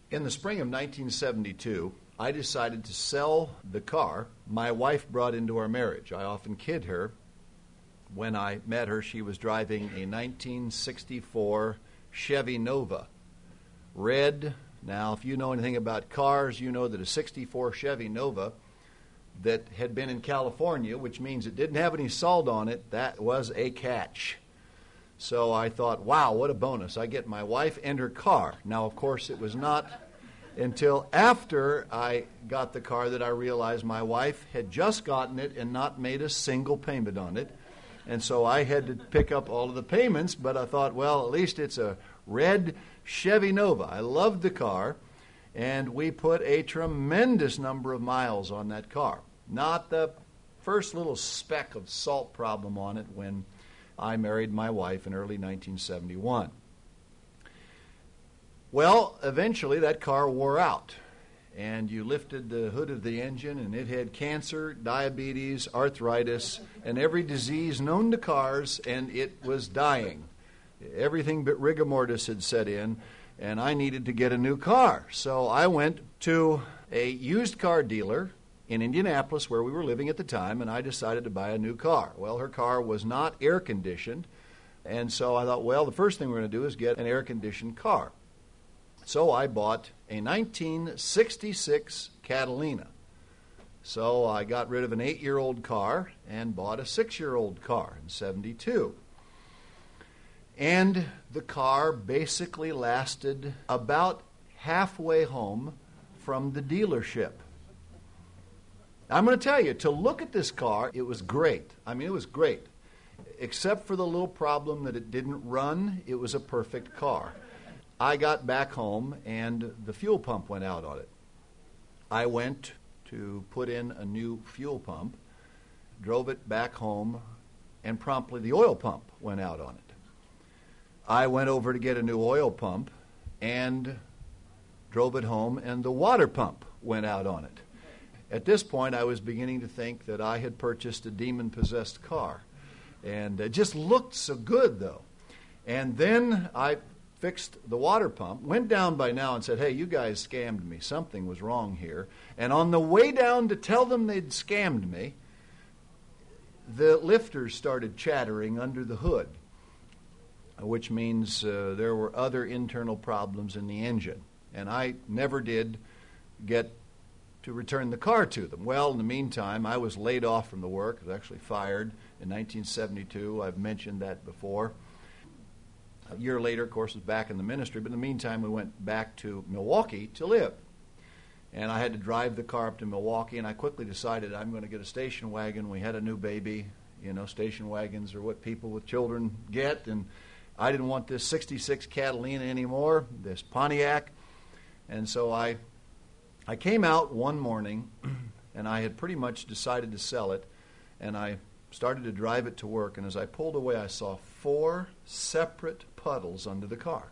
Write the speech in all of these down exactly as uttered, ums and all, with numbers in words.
In the spring of nineteen seventy-two, I decided to sell the car my wife brought into our marriage. I often kid her. When I met her, she was driving a nineteen sixty-four Chevy Nova, red. Now, if you know anything about cars, you know that a sixty-four Chevy Nova that had been in California, which means it didn't have any salt on it, that was a catch. So I thought, wow, what a bonus. I get my wife and her car. Now, of course, it was not until after I got the car that I realized my wife had just gotten it and not made a single payment on it. And so I had to pick up all of the payments, but I thought, well, at least it's a red Chevy Nova. I loved the car, and we put a tremendous number of miles on that car. Not the first little speck of salt problem on it when I married my wife in early nineteen seventy-one. Well, eventually that car wore out, and you lifted the hood of the engine, and it had cancer, diabetes, arthritis, and every disease known to cars, and it was dying. Everything but rigor mortis had set in, and I needed to get a new car. So I went to a used car dealer in Indianapolis, where we were living at the time, and I decided to buy a new car. Well, her car was not air-conditioned, and so I thought, well, the first thing we're going to do is get an air-conditioned car. So I bought a nineteen sixty-six Catalina. So I got rid of an eight-year-old car and bought a six-year-old car in seventy-two. And the car basically lasted about halfway home from the dealership. I'm going to tell you, to look at this car, it was great. I mean, it was great. Except for the little problem that it didn't run, it was a perfect car. I got back home, and the fuel pump went out on it. I went to put in a new fuel pump, drove it back home, and promptly the oil pump went out on it. I went over to get a new oil pump and drove it home, and the water pump went out on it. At this point, I was beginning to think that I had purchased a demon-possessed car. And it just looked so good, though. And then I fixed the water pump, went down by now and said, hey, you guys scammed me. Something was wrong here. And on the way down to tell them they'd scammed me, the lifters started chattering under the hood, which means uh, there were other internal problems in the engine. And I never did get to return the car to them. Well, in the meantime, I was laid off from the work. I was actually fired in nineteen seventy-two. I've mentioned that before. A year later, of course, was back in the ministry, but in the meantime, we went back to Milwaukee to live. And I had to drive the car up to Milwaukee, and I quickly decided I'm going to get a station wagon. We had a new baby. You know, station wagons are what people with children get, and I didn't want this sixty-six Catalina anymore, this Pontiac. And so I I came out one morning, and I had pretty much decided to sell it, and I started to drive it to work, and as I pulled away, I saw four separate puddles under the car.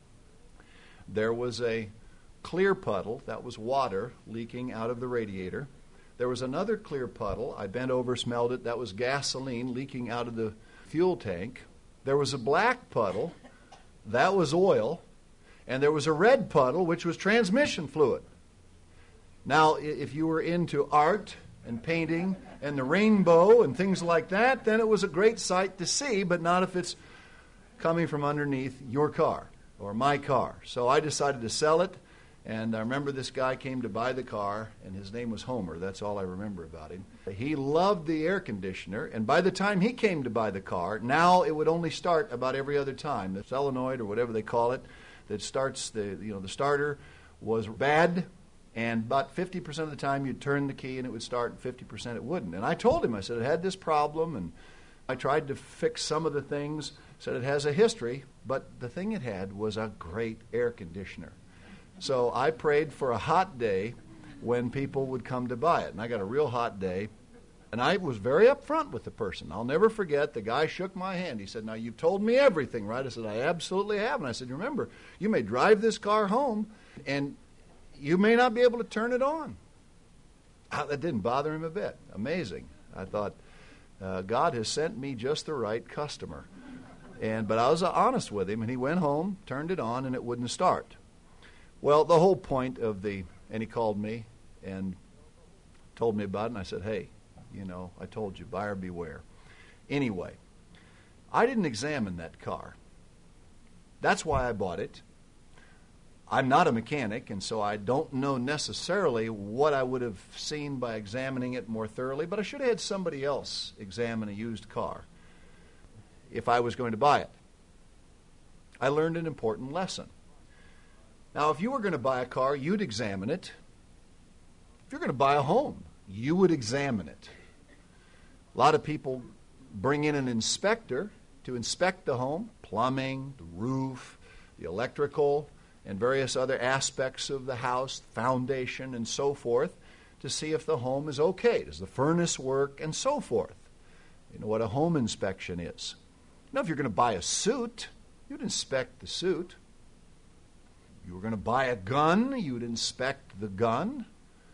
There was a clear puddle, that was water leaking out of the radiator. There was another clear puddle. I bent over, smelled it. That was gasoline leaking out of the fuel tank. There was a black puddle. That was oil. And there was a red puddle, which was transmission fluid. Now, if you were into art and painting and the rainbow and things like that, then it was a great sight to see, but not if it's coming from underneath your car or my car. So I decided to sell it, and I remember this guy came to buy the car, and his name was Homer. That's all I remember about him. He loved the air conditioner, and by the time he came to buy the car, now it would only start about every other time. The solenoid, or whatever they call it, that starts the, you know, the starter was bad. And about fifty percent of the time you'd turn the key and it would start, and fifty percent it wouldn't. And I told him, I said, it had this problem, and I tried to fix some of the things, said it has a history, but the thing it had was a great air conditioner. So I prayed for a hot day when people would come to buy it. And I got a real hot day, and I was very upfront with the person. I'll never forget, the guy shook my hand. He said, now, you've told me everything, right? I said, I absolutely have. And I said, remember, you may drive this car home, and you may not be able to turn it on. Ah, that didn't bother him a bit. Amazing. I thought, uh, God has sent me just the right customer. And but I was honest with him, and he went home, turned it on, and it wouldn't start. Well, the whole point of the, and he called me and told me about it, and I said, hey, you know, I told you, buyer beware. Anyway, I didn't examine that car. That's why I bought it. I'm not a mechanic, and so I don't know necessarily what I would have seen by examining it more thoroughly, but I should have had somebody else examine a used car if I was going to buy it. I learned an important lesson. Now, if you were going to buy a car, you'd examine it. If you're going to buy a home, you would examine it. A lot of people bring in an inspector to inspect the home, plumbing, the roof, the electrical, and various other aspects of the house, foundation, and so forth, to see if the home is okay. Does the furnace work, and so forth. You know what a home inspection is. Now, if you're going to buy a suit, you'd inspect the suit. If you were going to buy a gun, you'd inspect the gun.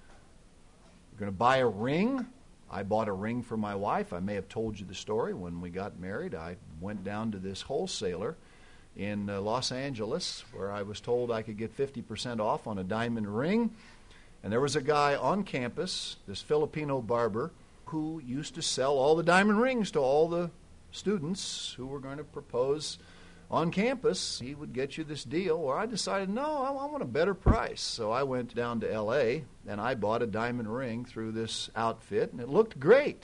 If you're going to buy a ring, I bought a ring for my wife. I may have told you the story. When we got married, I went down to this wholesaler in uh, Los Angeles, where I was told I could get fifty percent off on a diamond ring. And there was a guy on campus, this Filipino barber, who used to sell all the diamond rings to all the students who were going to propose on campus. He would get you this deal. Well, I decided, no, I want a better price. So I went down to L A, and I bought a diamond ring through this outfit, and it looked great.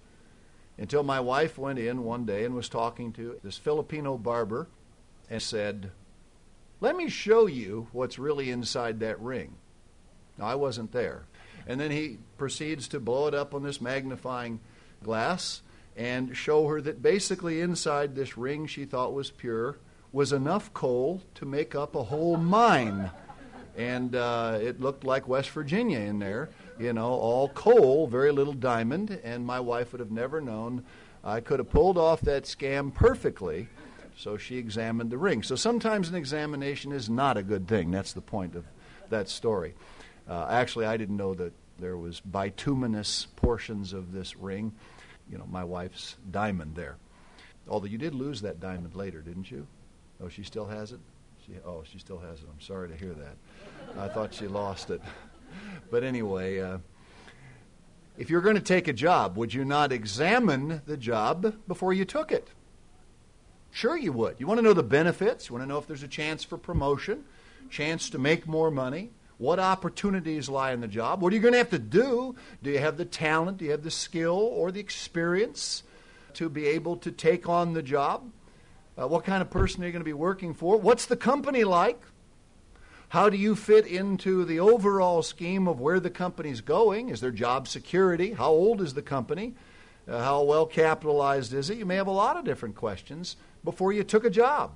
Until my wife went in one day and was talking to this Filipino barber, and said, let me show you what's really inside that ring. Now, I wasn't there. And then he proceeds to blow it up on this magnifying glass and show her that basically inside this ring she thought was pure was enough coal to make up a whole mine. And uh, it looked like West Virginia in there, you know, all coal, very little diamond, and my wife would have never known. I could have pulled off that scam perfectly. So she examined the ring. So sometimes an examination is not a good thing. That's the point of that story. Uh, actually, I didn't know that there was bituminous portions of this ring. You know, my wife's diamond there. Although you did lose that diamond later, didn't you? Oh, she still has it? She, oh, she still has it. I'm sorry to hear that. I thought she lost it. But anyway, uh, if you're going to take a job, would you not examine the job before you took it? Sure you would. You want to know the benefits. You want to know if there's a chance for promotion, chance to make more money, what opportunities lie in the job. What are you going to have to do? Do you have the talent, do you have the skill or the experience to be able to take on the job? Uh, what kind of person are you going to be working for? What's the company like? How do you fit into the overall scheme of where the company's going? Is there job security? How old is the company? Uh, how well capitalized is it? You may have a lot of different questions before you took a job.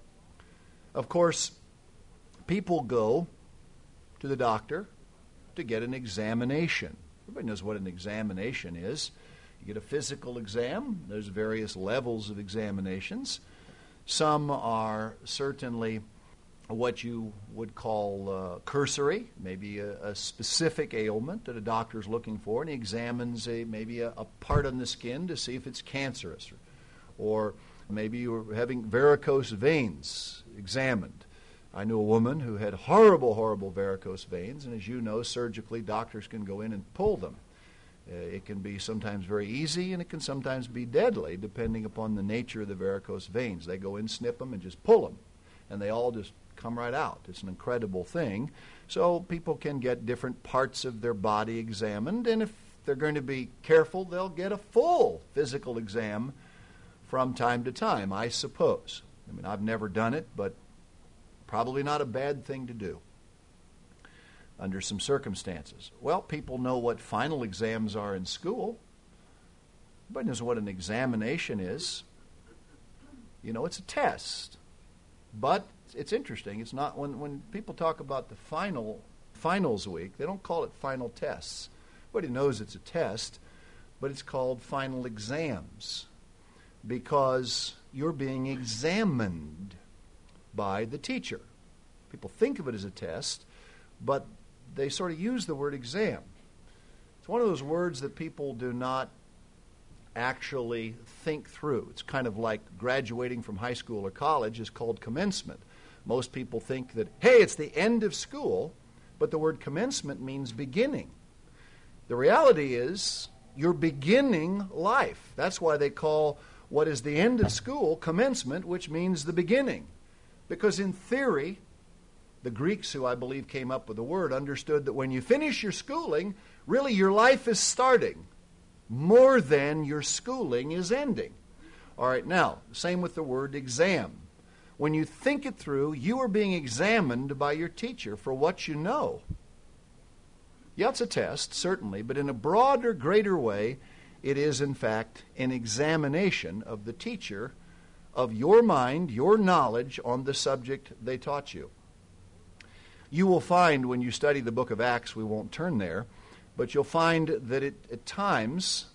Of course, people go to the doctor to get an examination. Everybody knows what an examination is. You get a physical exam. There's various levels of examinations. Some are certainly what you would call uh, cursory, maybe a, a specific ailment that a doctor's looking for, and he examines a, maybe a, a part on the skin to see if it's cancerous, or, or maybe you're having varicose veins examined. I knew a woman who had horrible, horrible varicose veins, and as you know, surgically, doctors can go in and pull them. Uh, it can be sometimes very easy, and it can sometimes be deadly, depending upon the nature of the varicose veins. They go in, snip them, and just pull them, and they all just come right out. It's an incredible thing. So people can get different parts of their body examined, and if they're going to be careful, they'll get a full physical exam from time to time, I suppose. I mean, I've never done it, but probably not a bad thing to do under some circumstances. Well, people know what final exams are in school. Everybody knows what an examination is. You know, it's a test. But it's interesting. It's not when, when people talk about the final finals week, they don't call it final tests. Everybody knows it's a test, but it's called final exams because you're being examined by the teacher. People think of it as a test, but they sort of use the word exam. It's one of those words that people do not actually think through. It's kind of like graduating from high school or college is called commencement. Most people think that, hey, it's the end of school, but the word commencement means beginning. The reality is you're beginning life. That's why they call what is the end of school commencement, which means the beginning. Because in theory, the Greeks, who I believe came up with the word, understood that when you finish your schooling, really your life is starting more than your schooling is ending. All right, now, same with the word exam. When you think it through, you are being examined by your teacher for what you know. Yeah, it's a test, certainly, but in a broader, greater way, it is, in fact, an examination of the teacher of your mind, your knowledge on the subject they taught you. You will find when you study the book of Acts, we won't turn there, but you'll find that it, at times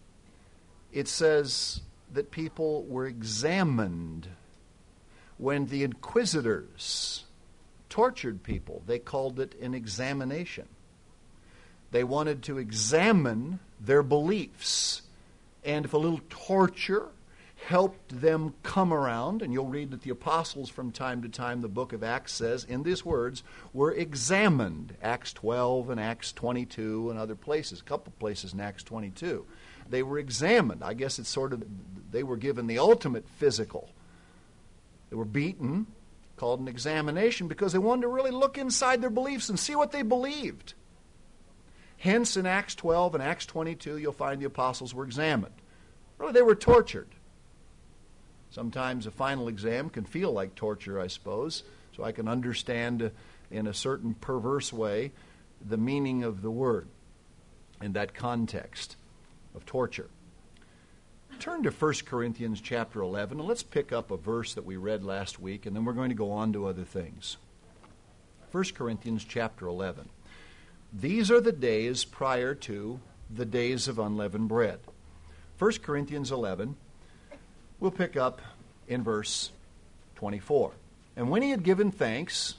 it says that people were examined. When the inquisitors tortured people, they called it an examination. They wanted to examine their beliefs. And if a little torture helped them come around, and you'll read that the apostles from time to time, the book of Acts says, in these words, were examined. Acts twelve and Acts twenty-two and other places, a couple places in Acts twenty-two. They were examined. I guess it's sort of, they were given the ultimate physical. They were beaten, called an examination, because they wanted to really look inside their beliefs and see what they believed. Hence, in Acts twelve and Acts twenty-two, you'll find the apostles were examined. Really, they were tortured. Sometimes a final exam can feel like torture, I suppose, so I can understand in a certain perverse way the meaning of the word in that context of torture. Turn to First Corinthians chapter eleven, and let's pick up a verse that we read last week, and then we're going to go on to other things. First Corinthians chapter eleven. These are the days prior to the days of unleavened bread. First Corinthians eleven, we'll pick up in verse twenty-four. And when he had given thanks,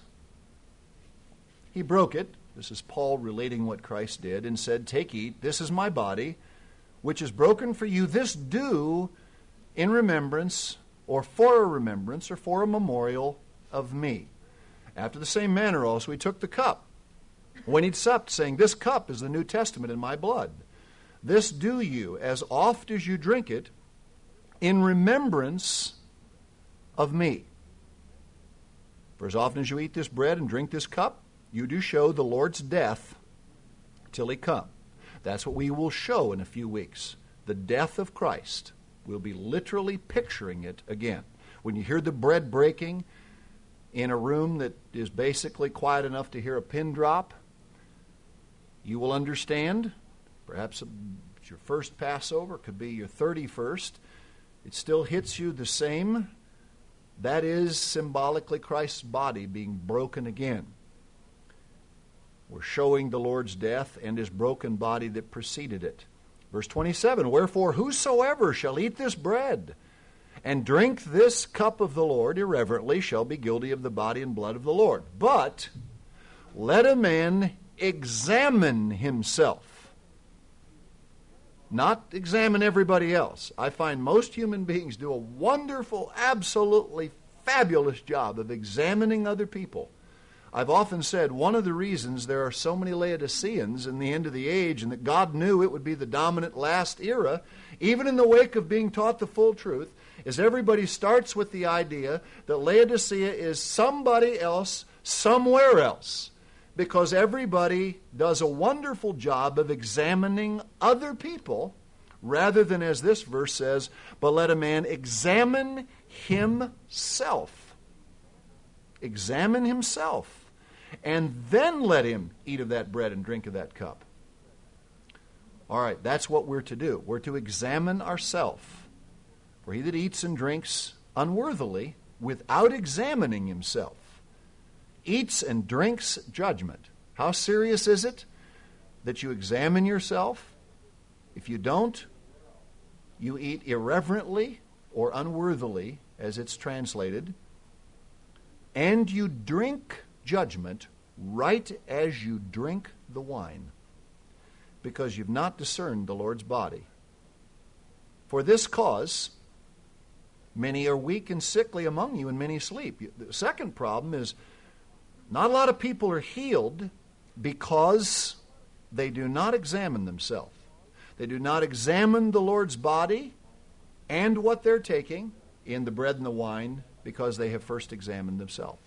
he broke it. This is Paul relating what Christ did, and said, "Take, eat, this is my body, which is broken for you. This do in remembrance, or for a remembrance, or for a memorial of me." After the same manner also he took the cup, when he'd supped, saying, "This cup is the New Testament in my blood. This do you, as oft as you drink it, in remembrance of me. For as often as you eat this bread and drink this cup, you do show the Lord's death till he come." That's what we will show in a few weeks. The death of Christ. We'll be literally picturing it again. When you hear the bread breaking in a room that is basically quiet enough to hear a pin drop, you will understand. Perhaps it's your first Passover, it could be your thirty-first. It still hits you the same. That is symbolically Christ's body being broken again. We're showing the Lord's death and his broken body that preceded it. Verse twenty-seven, "Wherefore whosoever shall eat this bread and drink this cup of the Lord irreverently shall be guilty of the body and blood of the Lord. But let a man examine himself." Not examine everybody else. I find most human beings do a wonderful, absolutely fabulous job of examining other people. I've often said one of the reasons there are so many Laodiceans in the end of the age, and that God knew it would be the dominant last era, even in the wake of being taught the full truth, is everybody starts with the idea that Laodicea is somebody else somewhere else, because everybody does a wonderful job of examining other people, rather than, as this verse says, "But let a man examine himself." Examine himself. And then let him eat of that bread and drink of that cup. All right, that's what we're to do. We're to examine ourselves. For he that eats and drinks unworthily, without examining himself, eats and drinks judgment. How serious is it that you examine yourself? If you don't, you eat irreverently or unworthily, as it's translated, and you drink judgment right as you drink the wine, because you've not discerned the Lord's body. For this cause Many are weak and sickly among you, and many sleep. The second problem is not a lot of people are healed because they do not examine themselves. They do not examine the Lord's body and what they're taking in the bread and the wine because they have first examined themselves.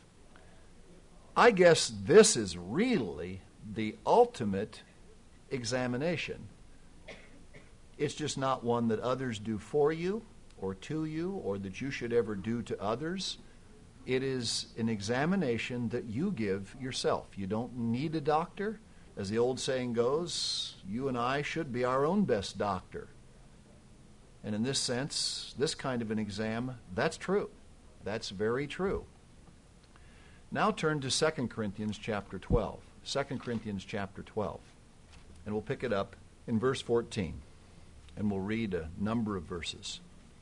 I guess this is really the ultimate examination. It's just not one that others do for you or to you or that you should ever do to others. It is an examination that you give yourself. You don't need a doctor. As the old saying goes, you and I should be our own best doctor. And in this sense, this kind of an exam, that's true. That's very true. Now turn to Second Corinthians chapter twelve. Second Corinthians chapter twelve. And we'll pick it up in verse fourteen. And we'll read a number of verses.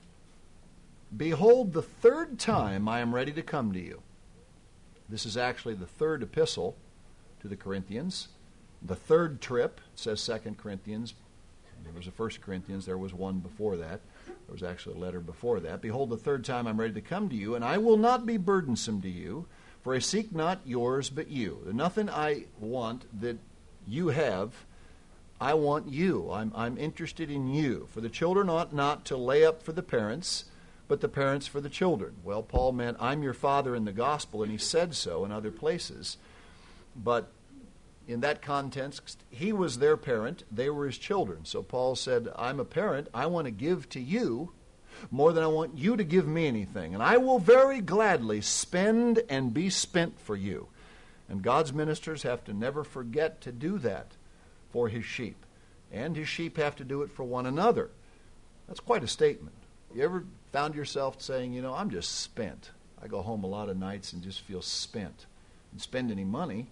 Behold, the third time I am ready to come to you. This is actually the third epistle to the Corinthians. The third trip, it says Second Corinthians. There was a First Corinthians. There was one before that. There was actually a letter before that. Behold, the third time I'm ready to come to you, and I will not be burdensome to you, for I seek not yours but you. There's nothing I want that you have. I want you. I'm, I'm interested in you. For the children ought not to lay up for the parents, but the parents for the children. Well, Paul meant, I'm your father in the gospel, and he said so in other places. But in that context, he was their parent, they were his children. So Paul said, I'm a parent, I want to give to you more than I want you to give me anything. And I will very gladly spend and be spent for you. And God's ministers have to never forget to do that for his sheep. And his sheep have to do it for one another. That's quite a statement. You ever found yourself saying, you know, I'm just spent. I go home a lot of nights and just feel spent. And spend any money.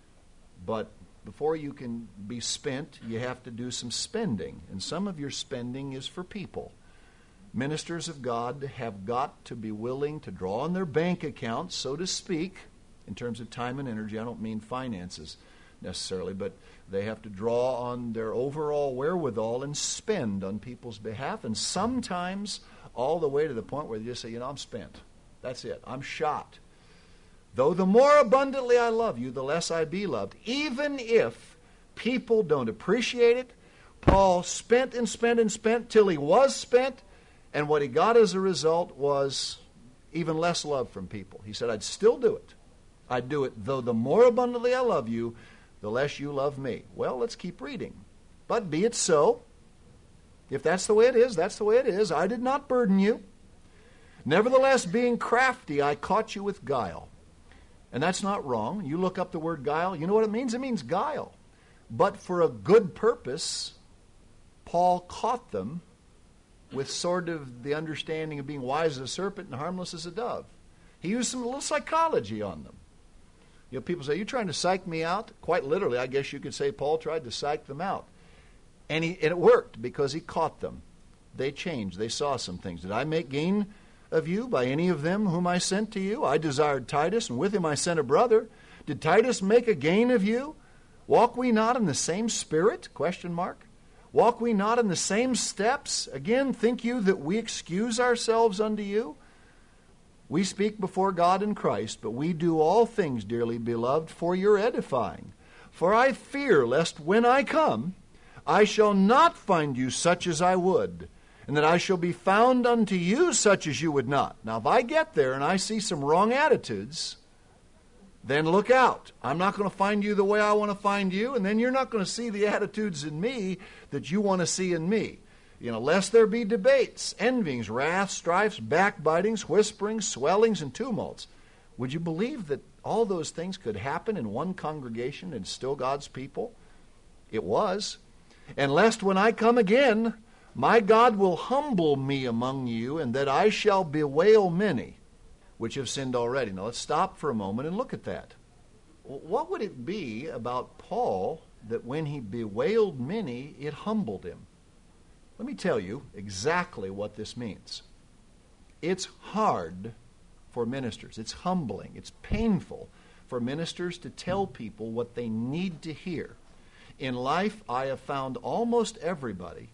But before you can be spent, you have to do some spending. And some of your spending is for people. Ministers of God have got to be willing to draw on their bank accounts, so to speak, in terms of time and energy. I don't mean finances necessarily, but they have to draw on their overall wherewithal and spend on people's behalf. And sometimes all the way to the point where they just say, you know, I'm spent. That's it. I'm shot. Though the more abundantly I love you, the less I be loved. Even if people don't appreciate it, Paul spent and spent and spent till he was spent, and what he got as a result was even less love from people. He said, I'd still do it. I'd do it, though the more abundantly I love you, the less you love me. Well, let's keep reading. But be it so. If that's the way it is, that's the way it is. I did not burden you. Nevertheless, being crafty, I caught you with guile. And that's not wrong. You look up the word guile. You know what it means? It means guile. But for a good purpose, Paul caught them with sort of the understanding of being wise as a serpent and harmless as a dove. He used some little psychology on them. You know, people say, you're trying to psych me out? Quite literally, I guess you could say Paul tried to psych them out. And, he, and it worked because he caught them. They changed. They saw some things. Did I make gain of you by any of them whom I sent to you? I desired Titus, and with him I sent a brother. Did Titus make a gain of you? Walk we not in the same spirit? Question mark. Walk we not in the same steps? Again, think you that we excuse ourselves unto you? We speak before God and Christ, but we do all things, dearly beloved, for your edifying. For I fear lest when I come, I shall not find you such as I would, and that I shall be found unto you such as you would not. Now, if I get there and I see some wrong attitudes, then look out. I'm not going to find you the way I want to find you, and then you're not going to see the attitudes in me that you want to see in me. You know, lest there be debates, envyings, wraths, strifes, backbitings, whisperings, swellings, and tumults. Would you believe that all those things could happen in one congregation and still God's people? It was. And lest when I come again, my God will humble me among you, and that I shall bewail many which have sinned already. Now let's stop for a moment and look at that. What would it be about Paul that when he bewailed many, it humbled him? Let me tell you exactly what this means. It's hard for ministers. It's humbling. It's painful for ministers to tell people what they need to hear. In life, I have found almost everybody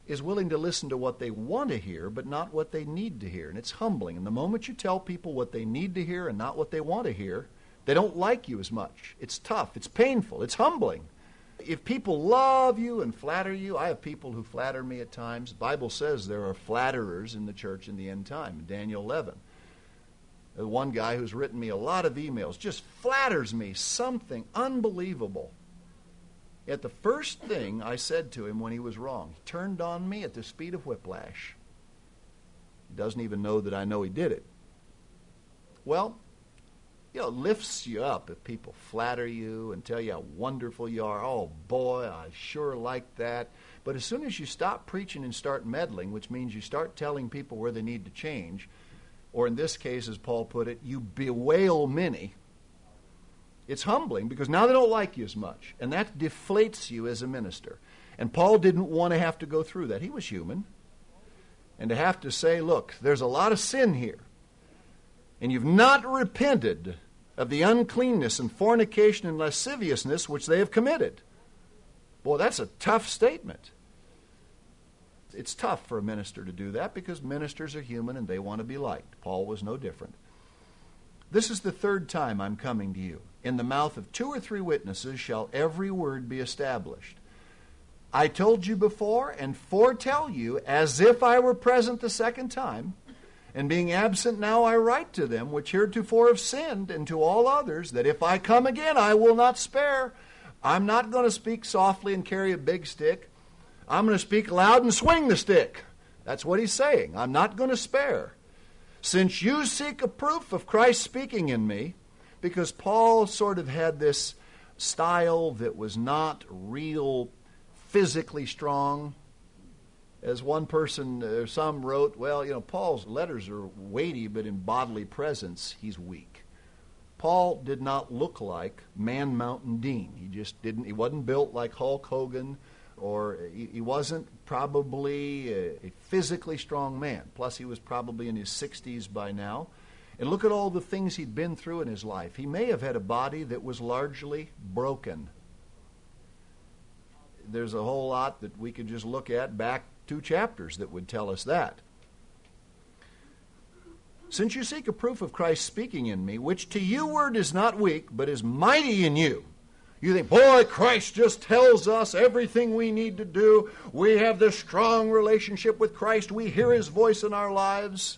is willing to listen to what they want to hear, but not what they need to hear. And it's humbling. And the moment you tell people what they need to hear and not what they want to hear, they don't like you as much. It's tough. It's painful. It's humbling. If people love you and flatter you, I have people who flatter me at times. The Bible says there are flatterers in the church in the end time, in Daniel eleven. The one guy who's written me a lot of emails just flatters me, something unbelievable. Yet the first thing I said to him when he was wrong, he turned on me at the speed of whiplash. He doesn't even know that I know he did it. Well, you know, it lifts you up if people flatter you and tell you how wonderful you are. Oh, boy, I sure like that. But as soon as you stop preaching and start meddling, which means you start telling people where they need to change, or in this case, as Paul put it, you bewail many, it's humbling because now they don't like you as much. And that deflates you as a minister. And Paul didn't want to have to go through that. He was human. And to have to say, look, there's a lot of sin here. And you've not repented of the uncleanness and fornication and lasciviousness which they have committed. Boy, that's a tough statement. It's tough for a minister to do that because ministers are human and they want to be liked. Paul was no different. This is the third time I'm coming to you. In the mouth of two or three witnesses shall every word be established. I told you before and foretell you as if I were present the second time, and being absent now I write to them which heretofore have sinned, and to all others, that if I come again I will not spare. I'm not going to speak softly and carry a big stick. I'm going to speak loud and swing the stick. That's what he's saying. I'm not going to spare. Since you seek a proof of Christ speaking in me, because Paul sort of had this style that was not real physically strong. As one person, or some wrote, well, you know, Paul's letters are weighty, but in bodily presence, he's weak. Paul did not look like Man Mountain Dean. He just didn't, he wasn't built like Hulk Hogan, or he, he wasn't probably a, a physically strong man. Plus, he was probably in his sixties by now. And look at all the things he'd been through in his life. He may have had a body that was largely broken. There's a whole lot that we could just look at back two chapters that would tell us that. Since you seek a proof of Christ speaking in me, which to you word is not weak, but is mighty in you. You think, boy, Christ just tells us everything we need to do. We have this strong relationship with Christ. We hear his voice in our lives.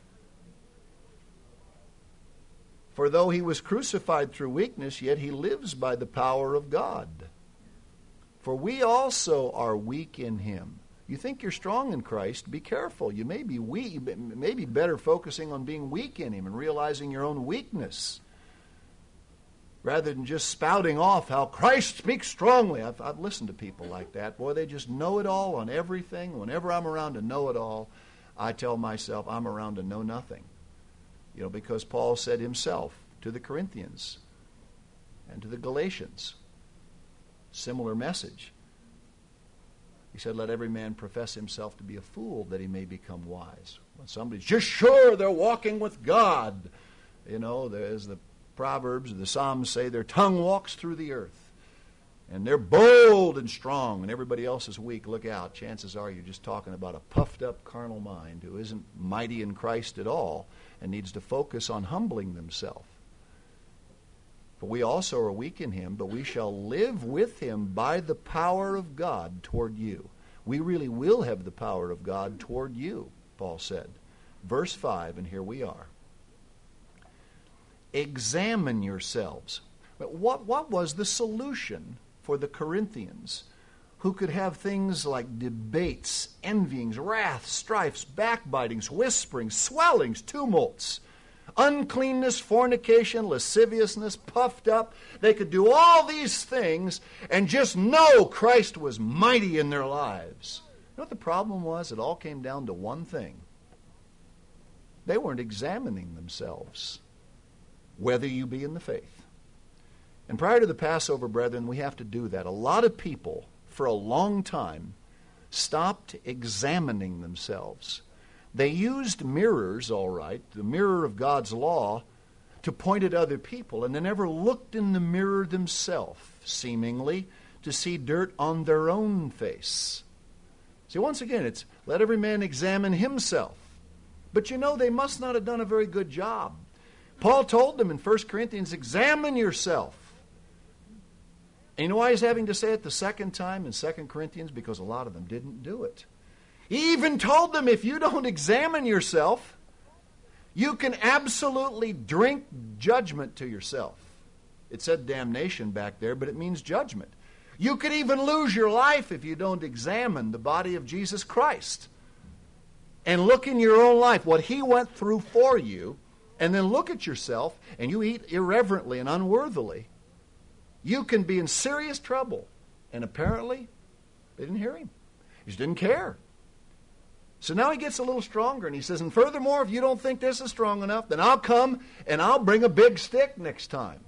For though he was crucified through weakness, yet he lives by the power of God. For we also are weak in him. You think you're strong in Christ, be careful. You may be weak, maybe better focusing on being weak in him and realizing your own weakness, rather than just spouting off how Christ speaks strongly. I've, I've listened to people like that. Boy, they just know it all on everything. Whenever I'm around to know it all, I tell myself I'm around to know nothing. You know, because Paul said himself to the Corinthians and to the Galatians, similar message. He said, let every man profess himself to be a fool that he may become wise. When somebody's just sure they're walking with God, you know, as the Proverbs or the Psalms say, their tongue walks through the earth. And they're bold and strong, and everybody else is weak. Look out. Chances are you're just talking about a puffed-up carnal mind who isn't mighty in Christ at all and needs to focus on humbling themselves. For we also are weak in him, but we shall live with him by the power of God toward you. We really will have the power of God toward you, Paul said. Verse five, and here we are. Examine yourselves. But what, what was the solution for the Corinthians, who could have things like debates, envyings, wraths, strifes, backbitings, whisperings, swellings, tumults, uncleanness, fornication, lasciviousness, puffed up? They could do all these things and just know Christ was mighty in their lives. You know what the problem was? It all came down to one thing. They weren't examining themselves, whether you be in the faith. And prior to the Passover, brethren, we have to do that. A lot of people, for a long time, stopped examining themselves. They used mirrors, all right, the mirror of God's law, to point at other people, and they never looked in the mirror themselves, seemingly, to see dirt on their own face. See, once again, it's let every man examine himself. But you know, they must not have done a very good job. Paul told them in First Corinthians, examine yourself. And you know why he's having to say it the second time in Second Corinthians? Because a lot of them didn't do it. He even told them, if you don't examine yourself, you can absolutely drink judgment to yourself. It said damnation back there, but it means judgment. You could even lose your life if you don't examine the body of Jesus Christ. And look in your own life, what He went through for you, and then look at yourself, and you eat irreverently and unworthily. You can be in serious trouble. And apparently, they didn't hear Him. He just didn't care. So now he gets a little stronger, and he says, and furthermore, if you don't think this is strong enough, then I'll come and I'll bring a big stick next time.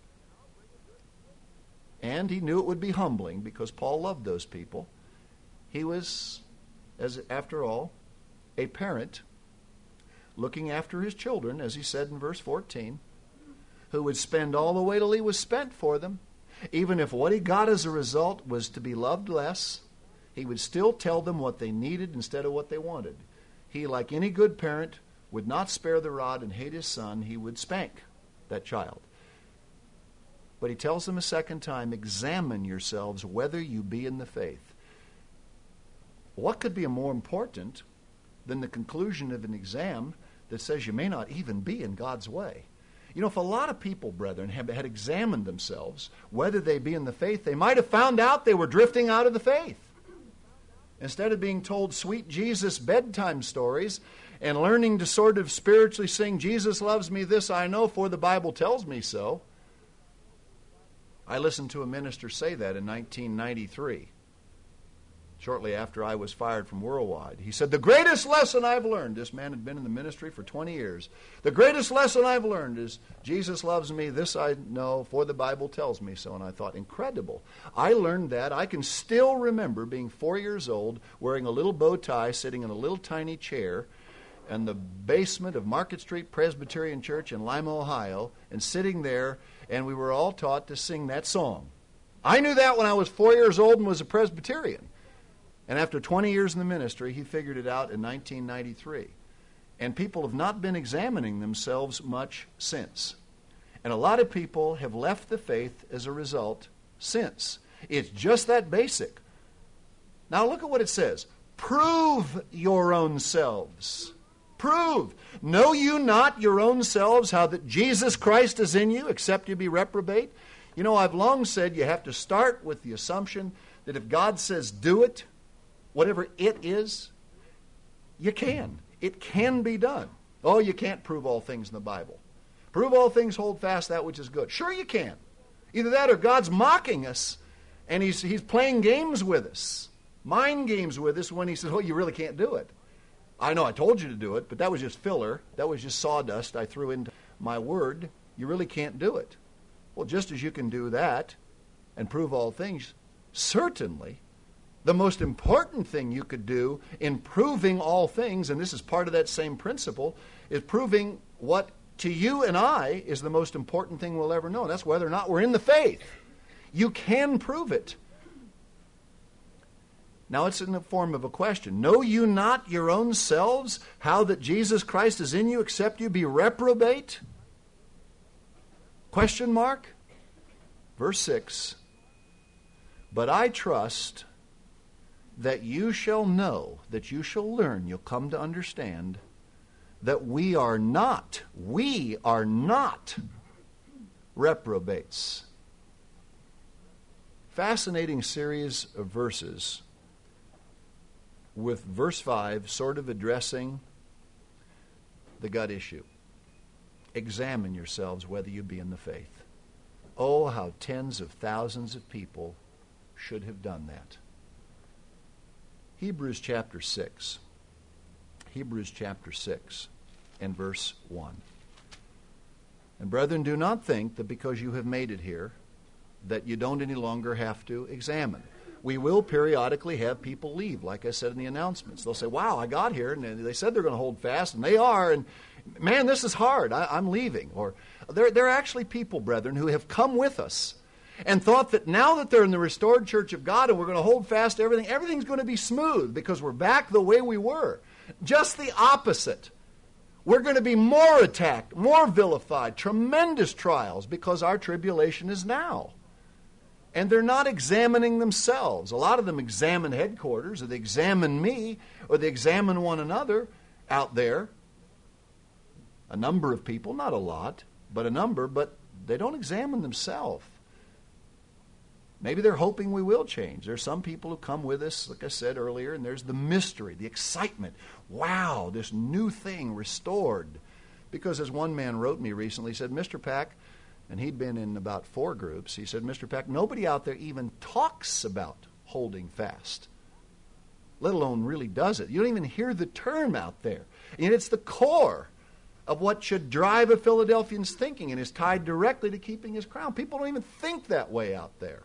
And he knew it would be humbling because Paul loved those people. He was, as after all, a parent looking after his children, as he said in verse fourteen, who would spend all the way till he was spent for them. Even if what he got as a result was to be loved less, he would still tell them what they needed instead of what they wanted. He, like any good parent, would not spare the rod and hate his son. He would spank that child. But he tells them a second time, examine yourselves whether you be in the faith. What could be more important than the conclusion of an exam that says you may not even be in God's way? You know, if a lot of people, brethren, had, had examined themselves, whether they be in the faith, they might have found out they were drifting out of the faith. Instead of being told sweet Jesus bedtime stories and learning to sort of spiritually sing, Jesus loves me, this I know, for the Bible tells me so. I listened to a minister say that in nineteen ninety-three, shortly after I was fired from Worldwide. He said, the greatest lesson I've learned, this man had been in the ministry for twenty years, the greatest lesson I've learned is Jesus loves me, this I know, for the Bible tells me so. And I thought, incredible. I learned that. I can still remember being four years old, wearing a little bow tie, sitting in a little tiny chair in the basement of Market Street Presbyterian Church in Lima, Ohio, and sitting there, and we were all taught to sing that song. I knew that when I was four years old and was a Presbyterian. And after twenty years in the ministry, he figured it out in nineteen ninety-three. And people have not been examining themselves much since. And a lot of people have left the faith as a result since. It's just that basic. Now look at what it says. Prove your own selves. Prove. Know you not your own selves how that Jesus Christ is in you, except you be reprobate? You know, I've long said you have to start with the assumption that if God says do it, whatever it is, you can. It can be done. Oh, you can't prove all things in the Bible. Prove all things, hold fast that which is good. Sure you can. Either that or God's mocking us and he's, he's playing games with us. Mind games with us when he says, oh, you really can't do it. I know I told you to do it, but that was just filler. That was just sawdust I threw into my word. You really can't do it. Well, just as you can do that and prove all things, certainly the most important thing you could do in proving all things, and this is part of that same principle, is proving what to you and I is the most important thing we'll ever know. And that's whether or not we're in the faith. You can prove it. Now it's in the form of a question. Know you not your own selves how that Jesus Christ is in you, except you be reprobate? Question mark? Verse six. But I trust that you shall know, that you shall learn, you'll come to understand, that we are not, we are not reprobates. Fascinating series of verses with verse five sort of addressing the gut issue. Examine yourselves whether you be in the faith. Oh, how tens of thousands of people should have done that. Hebrews chapter six. Hebrews chapter six and verse one. And brethren, do not think that because you have made it here that you don't any longer have to examine. We will periodically have people leave, like I said in the announcements. They'll say, wow, I got here, and they said they're going to hold fast, and they are, and man, this is hard. I, I'm leaving. Or there, there are actually people, brethren, who have come with us, and thought that now that they're in the restored church of God and we're going to hold fast to everything, everything's going to be smooth because we're back the way we were. Just the opposite. We're going to be more attacked, more vilified, tremendous trials because our tribulation is now. And they're not examining themselves. A lot of them examine headquarters, or they examine me, or they examine one another out there. A number of people, not a lot, but a number, but they don't examine themselves. Maybe they're hoping we will change. There's some people who come with us, like I said earlier, and there's the mystery, the excitement. Wow, this new thing restored. Because as one man wrote me recently, he said, Mister Pack, and he'd been in about four groups, he said, Mister Pack, nobody out there even talks about holding fast, let alone really does it. You don't even hear the term out there. And it's the core of what should drive a Philadelphian's thinking and is tied directly to keeping his crown. People don't even think that way out there.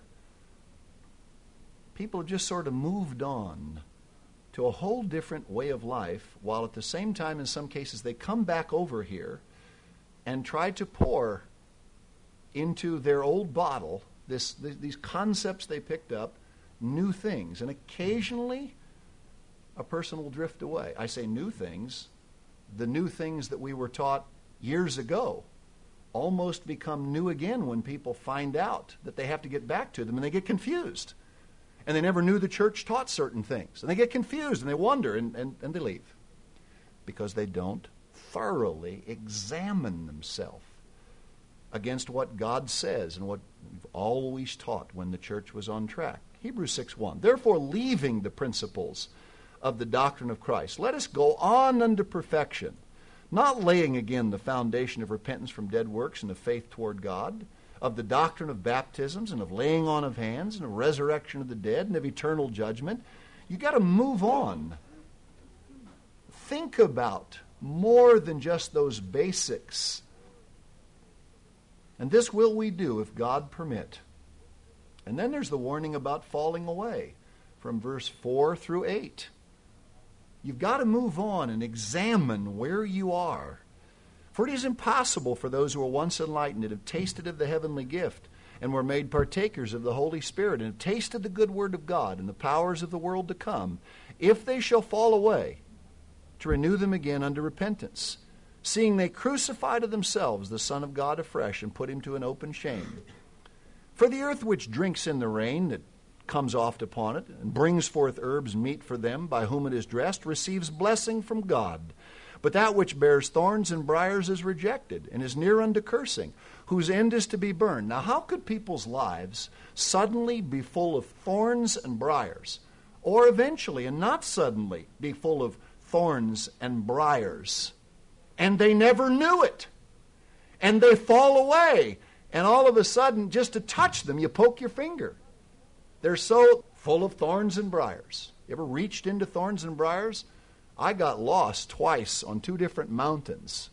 People have just sort of moved on to a whole different way of life, while at the same time, in some cases, they come back over here and try to pour into their old bottle this, th- these concepts they picked up, new things. And occasionally, a person will drift away. I say new things. The new things that we were taught years ago almost become new again when people find out that they have to get back to them, and they get confused. And they never knew the church taught certain things. And they get confused, and they wonder, and, and, and they leave. Because they don't thoroughly examine themselves against what God says and what we've always taught when the church was on track. Hebrews six one. Therefore, leaving the principles of the doctrine of Christ, let us go on unto perfection, not laying again the foundation of repentance from dead works and of faith toward God, of the doctrine of baptisms and of laying on of hands and of resurrection of the dead and of eternal judgment. You've got to move on. Think about more than just those basics. And this will we do if God permit. And then there's the warning about falling away from verse four through eight. You've got to move on and examine where you are. For it is impossible for those who were once enlightened and have tasted of the heavenly gift and were made partakers of the Holy Spirit and have tasted the good word of God and the powers of the world to come, if they shall fall away, to renew them again unto repentance, seeing they crucify to themselves the Son of God afresh and put him to an open shame. For the earth which drinks in the rain that comes oft upon it and brings forth herbs meet for them by whom it is dressed receives blessing from God. But that which bears thorns and briars is rejected and is near unto cursing, whose end is to be burned. Now, how could people's lives suddenly be full of thorns and briars, or eventually and not suddenly be full of thorns and briars, and they never knew it, and they fall away, and all of a sudden, just to touch them, you poke your finger. They're so full of thorns and briars. You ever reached into thorns and briars? I got lost twice on two different mountains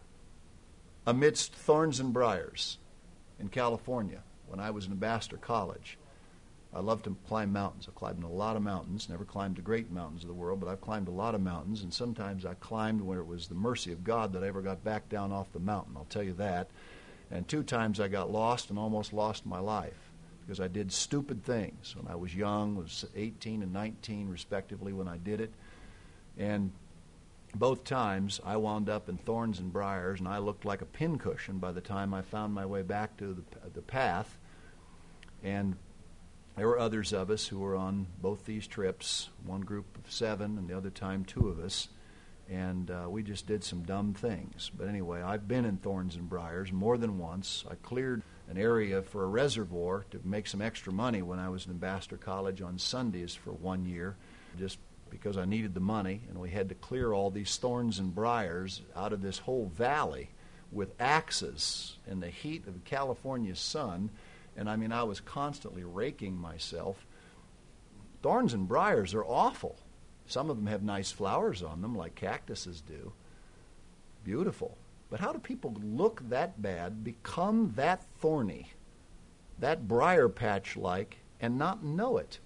amidst thorns and briars in California when I was in Ambassador College. I love to climb mountains. I've climbed a lot of mountains. Never climbed the great mountains of the world, but I've climbed a lot of mountains, and sometimes I climbed where it was the mercy of God that I ever got back down off the mountain. I'll tell you that. And two times I got lost and almost lost my life because I did stupid things when I was young. I was eighteen and nineteen, respectively, when I did it. And both times I wound up in thorns and briars, and I looked like a pincushion by the time I found my way back to the, the path. And there were others of us who were on both these trips, one group of seven and the other time two of us. And uh, we just did some dumb things. But anyway, I've been in thorns and briars more than once. I cleared an area for a reservoir to make some extra money when I was in Ambassador College on Sundays for one year, just because I needed the money, and we had to clear all these thorns and briars out of this whole valley with axes in the heat of the California sun. And I mean, I was constantly raking myself. Thorns and briars are awful. Some of them have nice flowers on them, like cactuses do. Beautiful. But how do people look that bad, become that thorny, that briar patch-like, and not know it?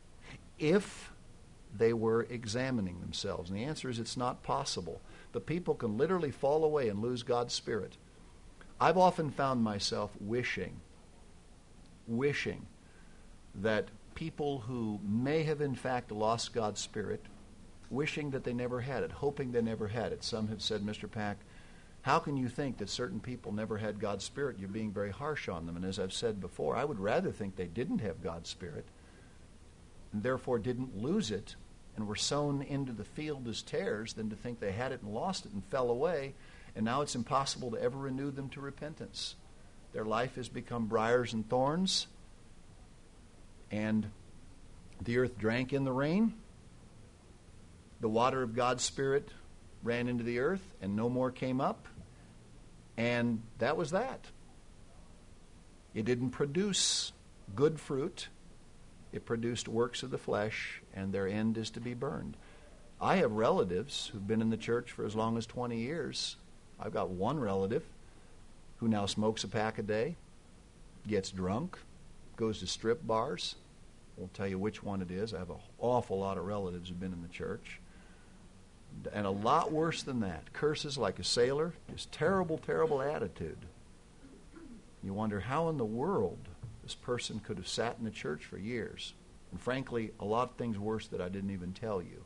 If they were examining themselves. And the answer is it's not possible. But people can literally fall away and lose God's Spirit. I've often found myself wishing wishing that people who may have in fact lost God's Spirit, wishing that they never had it, hoping they never had it. Some have said, Mister Pack, how can you think that certain people never had God's Spirit? You're being very harsh on them. And as I've said before, I would rather think they didn't have God's Spirit and therefore didn't lose it and were sown into the field as tares than to think they had it and lost it and fell away, and now it's impossible to ever renew them to repentance. Their life has become briars and thorns, and the earth drank in the rain. The water of God's Spirit ran into the earth, and no more came up. And that was that. It didn't produce good fruit. It produced works of the flesh, and their end is to be burned. I have relatives who've been in the church for as long as twenty years. I've got one relative who now smokes a pack a day, gets drunk, goes to strip bars. I won't tell you which one it is. I have an awful lot of relatives who've been in the church. And a lot worse than that. Curses like a sailor. Just terrible, terrible attitude. You wonder how in the world this person could have sat in the church for years. And frankly, a lot of things worse that I didn't even tell you.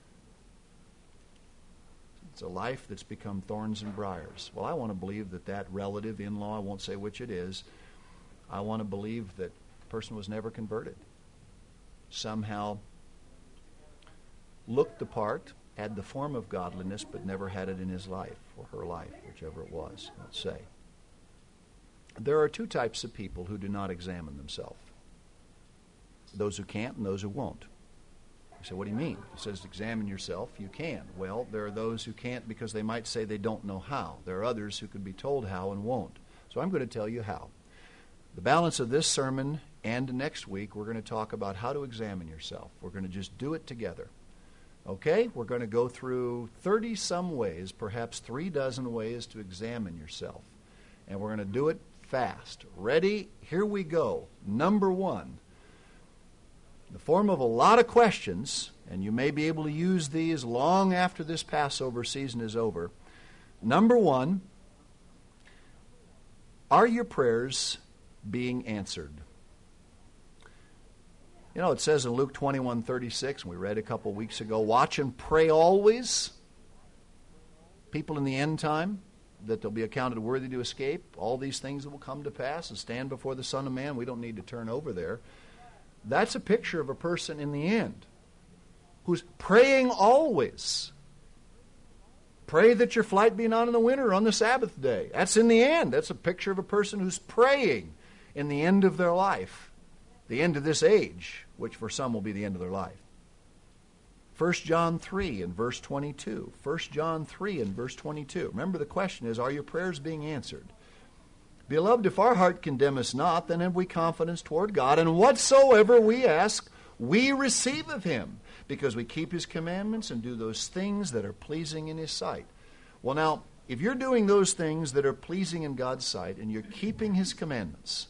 It's a life that's become thorns and briars. Well, I want to believe that that relative, in-law, I won't say which it is, I want to believe that the person was never converted. Somehow looked the part, had the form of godliness, but never had it in his life, or her life, whichever it was, let's say. There are two types of people who do not examine themselves. Those who can't and those who won't. You say, what do you mean? It says examine yourself. You can. Well, there are those who can't because they might say they don't know how. There are others who could be told how and won't. So I'm going to tell you how. The balance of this sermon and next week, we're going to talk about how to examine yourself. We're going to just do it together. Okay? We're going to go through thirty-some ways, perhaps three dozen ways to examine yourself. And we're going to do it fast. Ready? Here we go. Number one. The form of a lot of questions, and you may be able to use these long after this Passover season is over. Number one, are your prayers being answered? You know, it says in Luke twenty-one thirty-six, and we read a couple weeks ago, watch and pray always. People in the end time, that they'll be accounted worthy to escape. All these things that will come to pass and stand before the Son of Man. We don't need to turn over there. That's a picture of a person in the end who's praying always. Pray that your flight be not in the winter or on the Sabbath day. That's in the end. That's a picture of a person who's praying in the end of their life, the end of this age, which for some will be the end of their life. First John three and verse twenty-two. First John three and verse twenty-two. Remember, the question is, are your prayers being answered? Beloved, if our heart condemn us not, then have we confidence toward God, and whatsoever we ask, we receive of Him, because we keep His commandments and do those things that are pleasing in His sight. Well, now, if you're doing those things that are pleasing in God's sight, and you're keeping His commandments,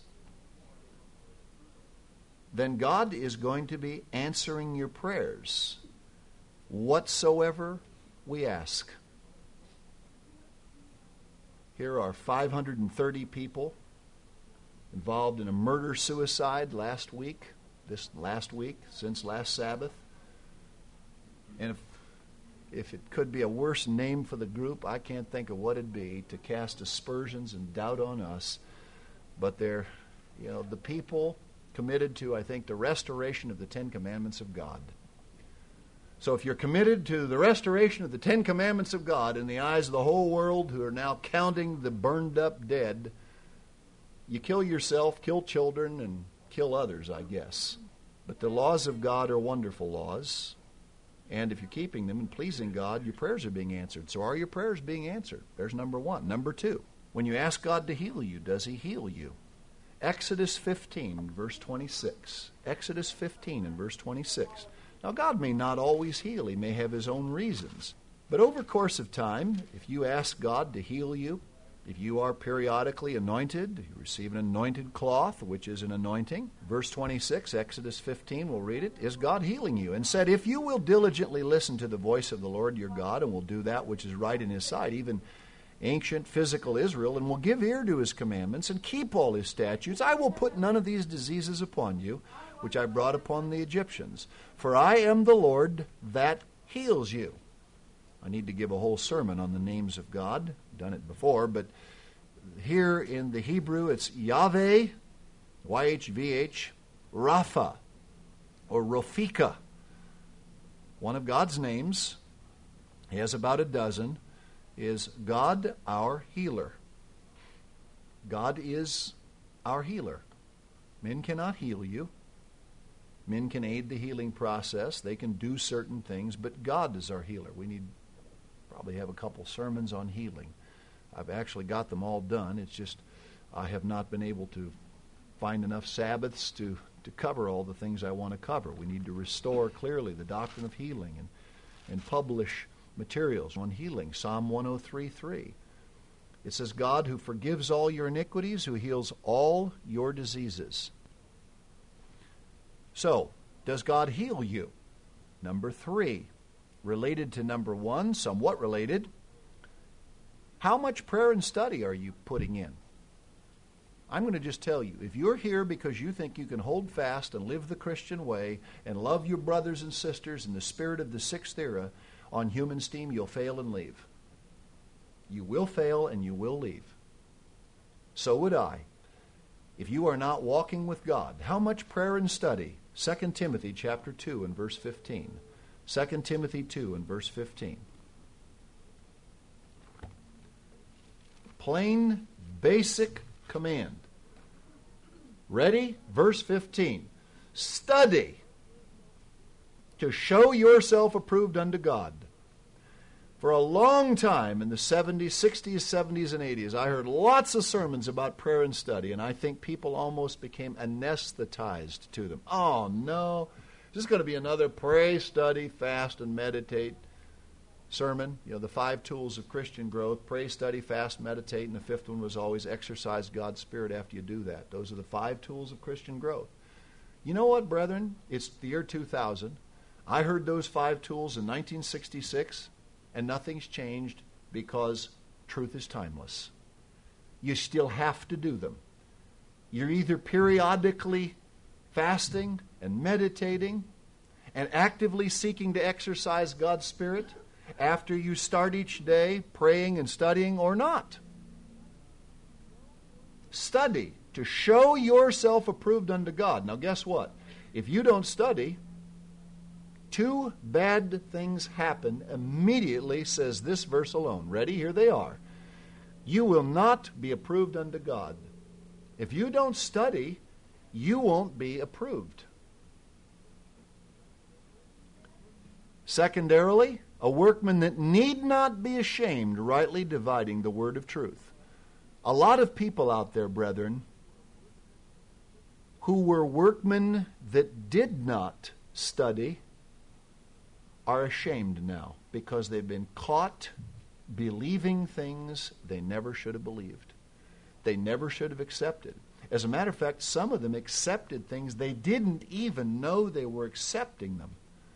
then God is going to be answering your prayers, whatsoever we ask. Here are five hundred thirty people involved in a murder-suicide last week, this last week, since last Sabbath. And if, if it could be a worse name for the group, I can't think of what it'd be to cast aspersions and doubt on us. But they're, you know, the people committed to, I think, the restoration of the Ten Commandments of God. So if you're committed to the restoration of the Ten Commandments of God in the eyes of the whole world who are now counting the burned up dead, you kill yourself, kill children, and kill others, I guess. But the laws of God are wonderful laws. And if you're keeping them and pleasing God, your prayers are being answered. So are your prayers being answered? There's number one. Number two, when you ask God to heal you, does He heal you? Exodus fifteen, verse twenty-six. Exodus fifteen and verse twenty-six. Now, God may not always heal. He may have His own reasons. But over the course of time, if you ask God to heal you, if you are periodically anointed, you receive an anointed cloth, which is an anointing. Verse twenty-six, Exodus fifteen, we'll read it. Is God healing you? And said, if you will diligently listen to the voice of the Lord your God and will do that which is right in His sight, even ancient physical Israel, and will give ear to his commandments and keep all his statutes, I will put none of these diseases upon you, which I brought upon the Egyptians. For I am the Lord that heals you. I need to give a whole sermon on the names of God. I've done it before, but here in the Hebrew it's Yahweh, Y H V H, Rapha, or Rofika. One of God's names, he has about a dozen, is God our healer. God is our healer. Men cannot heal you. Men can aid the healing process. They can do certain things, but God is our healer. We need probably have a couple sermons on healing. I've actually got them all done. It's just I have not been able to find enough Sabbaths to, to cover all the things I want to cover. We need to restore clearly the doctrine of healing and, and publish materials on healing. Psalm one oh three three. It says, God who forgives all your iniquities, who heals all your diseases. So, does God heal you? Number three, related to number one, somewhat related, how much prayer and study are you putting in? I'm going to just tell you, if you're here because you think you can hold fast and live the Christian way and love your brothers and sisters in the spirit of the sixth era on human steam, you'll fail and leave. You will fail and you will leave. So would I. If you are not walking with God, how much prayer and study? Second Timothy chapter two and verse fifteen. Second Timothy two and verse fifteen. Plain, basic command. Ready? Verse fifteen. Study to show yourself approved unto God. For a long time in the seventies, sixties, seventies, and eighties, I heard lots of sermons about prayer and study, and I think people almost became anesthetized to them. Oh, no. This is going to be another pray, study, fast, and meditate sermon. You know, the five tools of Christian growth: pray, study, fast, meditate, and the fifth one was always exercise God's Spirit after you do that. Those are the five tools of Christian growth. You know what, brethren? It's the year two thousand. I heard those five tools in nineteen sixty-six, and nothing's changed because truth is timeless. You still have to do them. You're either periodically fasting and meditating and actively seeking to exercise God's Spirit after you start each day praying and studying, or not. Study to show yourself approved unto God. Now guess what? If you don't study, two bad things happen immediately, says this verse alone. Ready? Here they are. You will not be approved unto God. If you don't study, you won't be approved. Secondarily, a workman that need not be ashamed, rightly dividing the word of truth. A lot of people out there, brethren, who were workmen that did not study, are ashamed now because they've been caught believing things they never should have believed. They never should have accepted. As a matter of fact, some of them accepted things they didn't even know they were accepting them.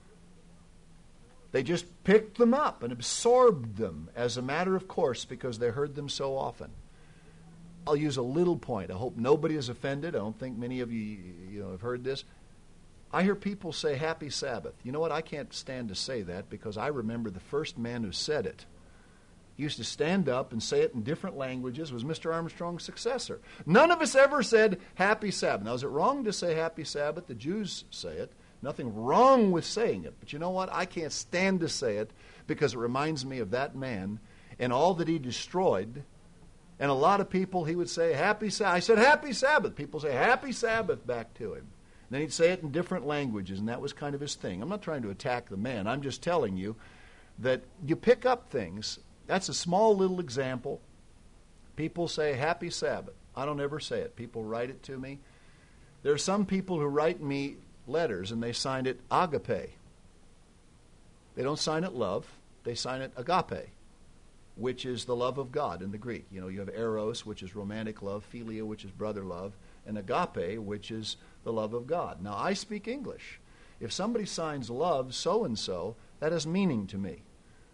They just picked them up and absorbed them as a matter of course because they heard them so often. I'll use a little point. I hope nobody is offended. I don't think many of you, you know, have heard this. I hear people say Happy Sabbath. You know what? I can't stand to say that because I remember the first man who said it. He used to stand up and say it in different languages. Was Mister Armstrong's successor. None of us ever said Happy Sabbath. Now, is it wrong to say Happy Sabbath? The Jews say it. Nothing wrong with saying it. But you know what? I can't stand to say it because it reminds me of that man and all that he destroyed. And a lot of people, he would say Happy Sabbath. I said Happy Sabbath. People say Happy Sabbath back to him. Then he'd say it in different languages, and that was kind of his thing. I'm not trying to attack the man. I'm just telling you that you pick up things. That's a small little example. People say Happy Sabbath. I don't ever say it. People write it to me. There are some people who write me letters, and they sign it agape. They don't sign it love. They sign it agape, which is the love of God in the Greek. You know, you have eros, which is romantic love, philia, which is brother love, and agape, which is the love of God. Now, I speak English. If somebody signs love so-and-so, that has meaning to me.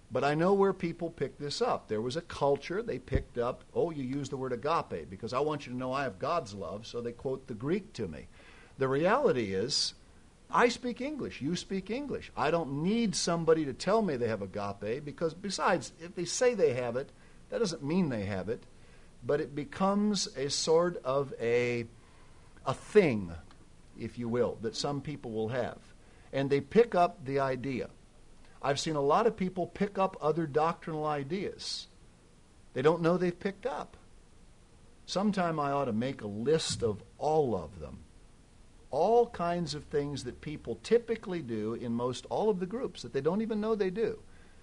But I know where people pick this up. There was a culture, they picked up, oh, you use the word agape, because I want you to know I have God's love, so they quote the Greek to me. The reality is, I speak English, you speak English. I don't need somebody to tell me they have agape, because besides, if they say they have it, that doesn't mean they have it, but it becomes a sort of a, a thing, if you will, that some people will have. And they pick up the idea. I've seen a lot of people pick up other doctrinal ideas. They don't know they've picked up. Sometime I ought to make a list of all of them. All kinds of things that people typically do in most all of the groups that they don't even know they do.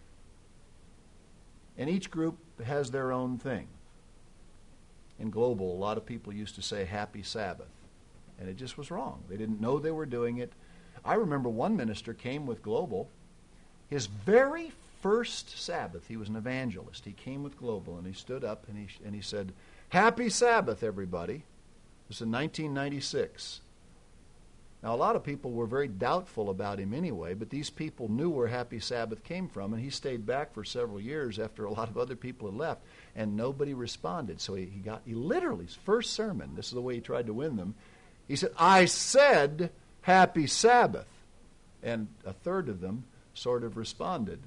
And each group has their own thing. In Global, a lot of people used to say Happy Sabbath. And it just was wrong. They didn't know they were doing it. I remember one minister came with Global. His very first Sabbath, he was an evangelist. He came with Global, and he stood up, and he, and he said, Happy Sabbath, everybody. It was in nineteen ninety-six. Now, a lot of people were very doubtful about him anyway, but these people knew where Happy Sabbath came from, and he stayed back for several years after a lot of other people had left, and nobody responded. So he, he got, he literally, his first sermon, this is the way he tried to win them, he said, I said Happy Sabbath. And a third of them sort of responded.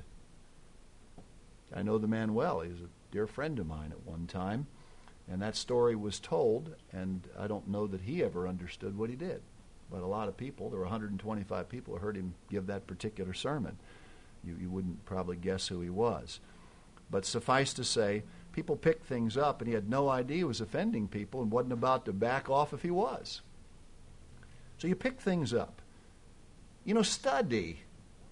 I know the man well. He was a dear friend of mine at one time, and that story was told, and I don't know that he ever understood what he did. But a lot of people, there were one hundred twenty-five people who heard him give that particular sermon. You, you wouldn't probably guess who he was. But suffice to say, people picked things up, and he had no idea he was offending people and wasn't about to back off if he was. So you pick things up. You know, study.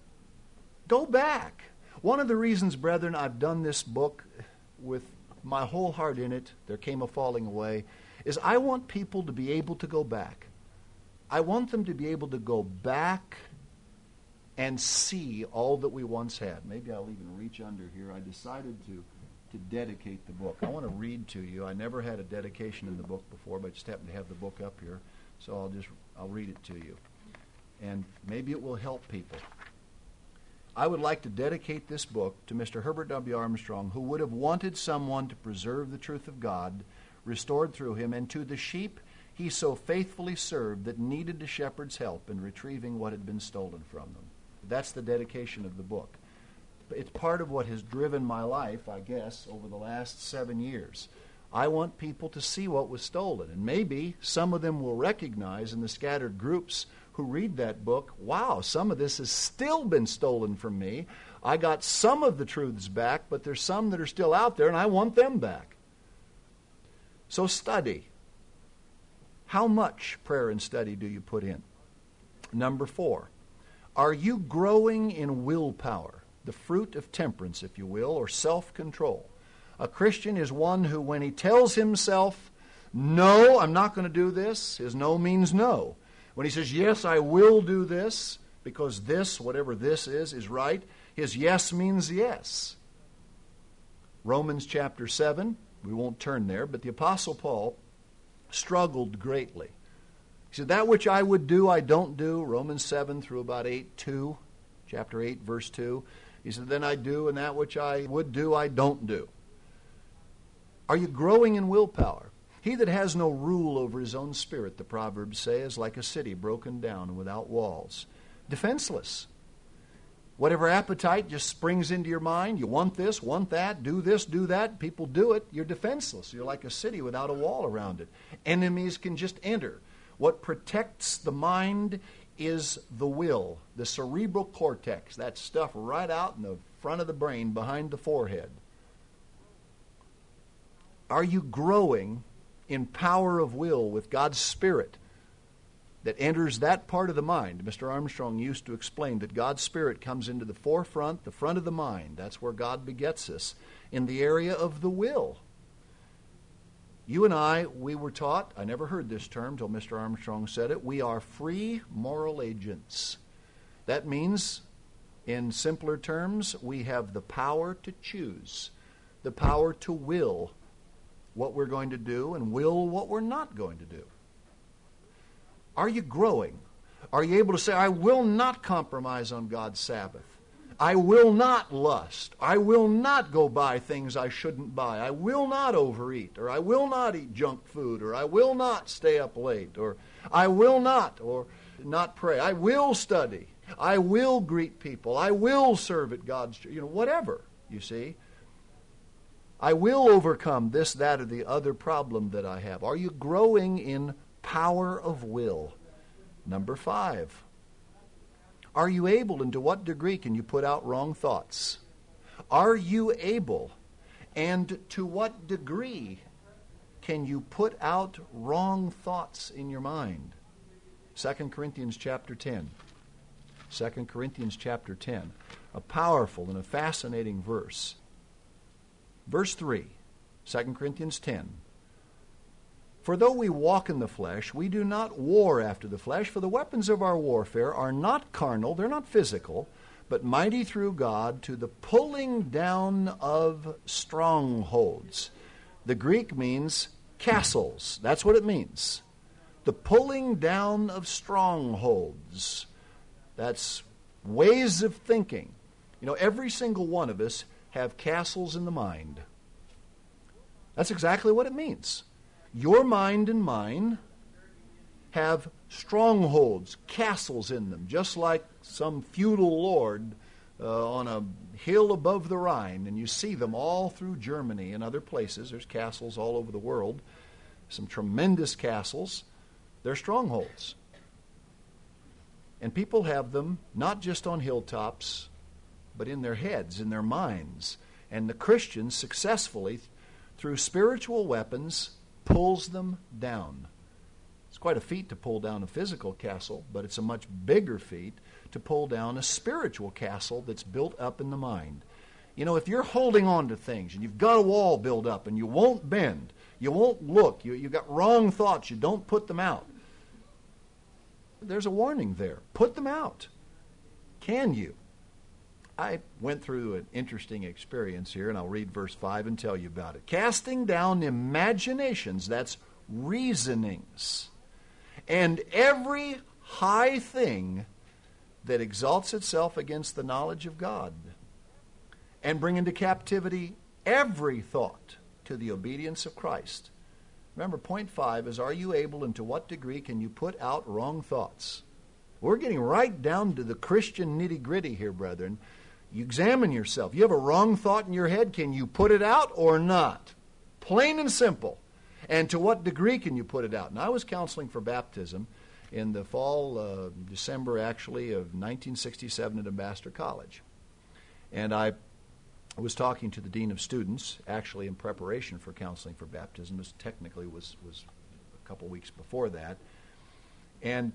Go back. One of the reasons, brethren, I've done this book with my whole heart in it, There Came a Falling Away, is I want people to be able to go back. I want them to be able to go back and see all that we once had. Maybe I'll even reach under here. I decided to, to dedicate the book. I want to read to you. I never had a dedication in the book before, but I just happen to have the book up here. So I'll just I'll read it to you. And maybe it will help people. I would like to dedicate this book to Mister Herbert W. Armstrong, who would have wanted someone to preserve the truth of God restored through him, and to the sheep he so faithfully served that needed the shepherd's help in retrieving what had been stolen from them. That's the dedication of the book. It's part of what has driven my life, I guess, over the last seven years. I want people to see what was stolen, and maybe some of them will recognize in the scattered groups who read that book, wow, some of this has still been stolen from me. I got some of the truths back, but there's some that are still out there, and I want them back. So study. How much prayer and study do you put in? Number four, are you growing in willpower, the fruit of temperance, if you will, or self-control? A Christian is one who, when he tells himself, no, I'm not going to do this, his no means no. When he says, yes, I will do this, because this, whatever this is, is right, his yes means yes. Romans chapter seven, we won't turn there, but the Apostle Paul struggled greatly. He said, that which I would do, I don't do. Romans seven through about eight two, chapter eight, verse two. He said, then I do, and that which I would do, I don't do. Are you growing in willpower? He that has no rule over his own spirit, the Proverbs say, is like a city broken down and without walls. Defenseless. Whatever appetite just springs into your mind, you want this, want that, do this, do that, people do it, you're defenseless. You're like a city without a wall around it. Enemies can just enter. What protects the mind is the will, the cerebral cortex, that stuff right out in the front of the brain behind the forehead. Are you growing in power of will with God's Spirit that enters that part of the mind? Mister Armstrong used to explain that God's Spirit comes into the forefront, the front of the mind. That's where God begets us, in the area of the will. You and I, we were taught, I never heard this term till Mister Armstrong said it, we are free moral agents. That means, in simpler terms, we have the power to choose, the power to will what we're going to do and will what we're not going to do. Are you growing? Are you able to say, I will not compromise on God's Sabbath? I will not lust. I will not go buy things I shouldn't buy. I will not overeat, or I will not eat junk food, or I will not stay up late, or I will not, or not pray. I will study. I will greet people. I will serve at God's church. You know, whatever, you see. I will overcome this, that, or the other problem that I have. Are you growing in power of will? Number five. Are you able, and to what degree can you put out wrong thoughts? Are you able, and to what degree can you put out wrong thoughts in your mind? Second Corinthians chapter ten. Second Corinthians chapter ten. A powerful and a fascinating verse. Verse three, Second Corinthians ten. For though we walk in the flesh, we do not war after the flesh, for the weapons of our warfare are not carnal, they're not physical, but mighty through God to the pulling down of strongholds. The Greek means castles. That's what it means. The pulling down of strongholds. That's ways of thinking. You know, every single one of us have castles in the mind. That's exactly what it means. Your mind and mine have strongholds, castles in them, just like some feudal lord uh, on a hill above the Rhine, and you see them all through Germany and other places. There's castles all over the world, some tremendous castles. They're strongholds. And people have them not just on hilltops, but in their heads, in their minds. And the Christian successfully, through spiritual weapons, pulls them down. It's quite a feat to pull down a physical castle, but it's a much bigger feat to pull down a spiritual castle that's built up in the mind. You know, if you're holding on to things and you've got a wall built up and you won't bend, you won't look, you, you've got wrong thoughts, you don't put them out, there's a warning there. Put them out. Can you? I went through an interesting experience here, and I'll read verse five and tell you about it. Casting down imaginations, that's reasonings, and every high thing that exalts itself against the knowledge of God, and bring into captivity every thought to the obedience of Christ. Remember, point five is, are you able, and to what degree can you put out wrong thoughts? We're getting right down to the Christian nitty-gritty here, brethren. You examine yourself. You have a wrong thought in your head. Can you put it out or not? Plain and simple. And to what degree can you put it out? And I was counseling for baptism in the fall, uh, December actually, of nineteen sixty-seven at Ambassador College. And I was talking to the dean of students, actually in preparation for counseling for baptism. This technically was, was a couple weeks before that. And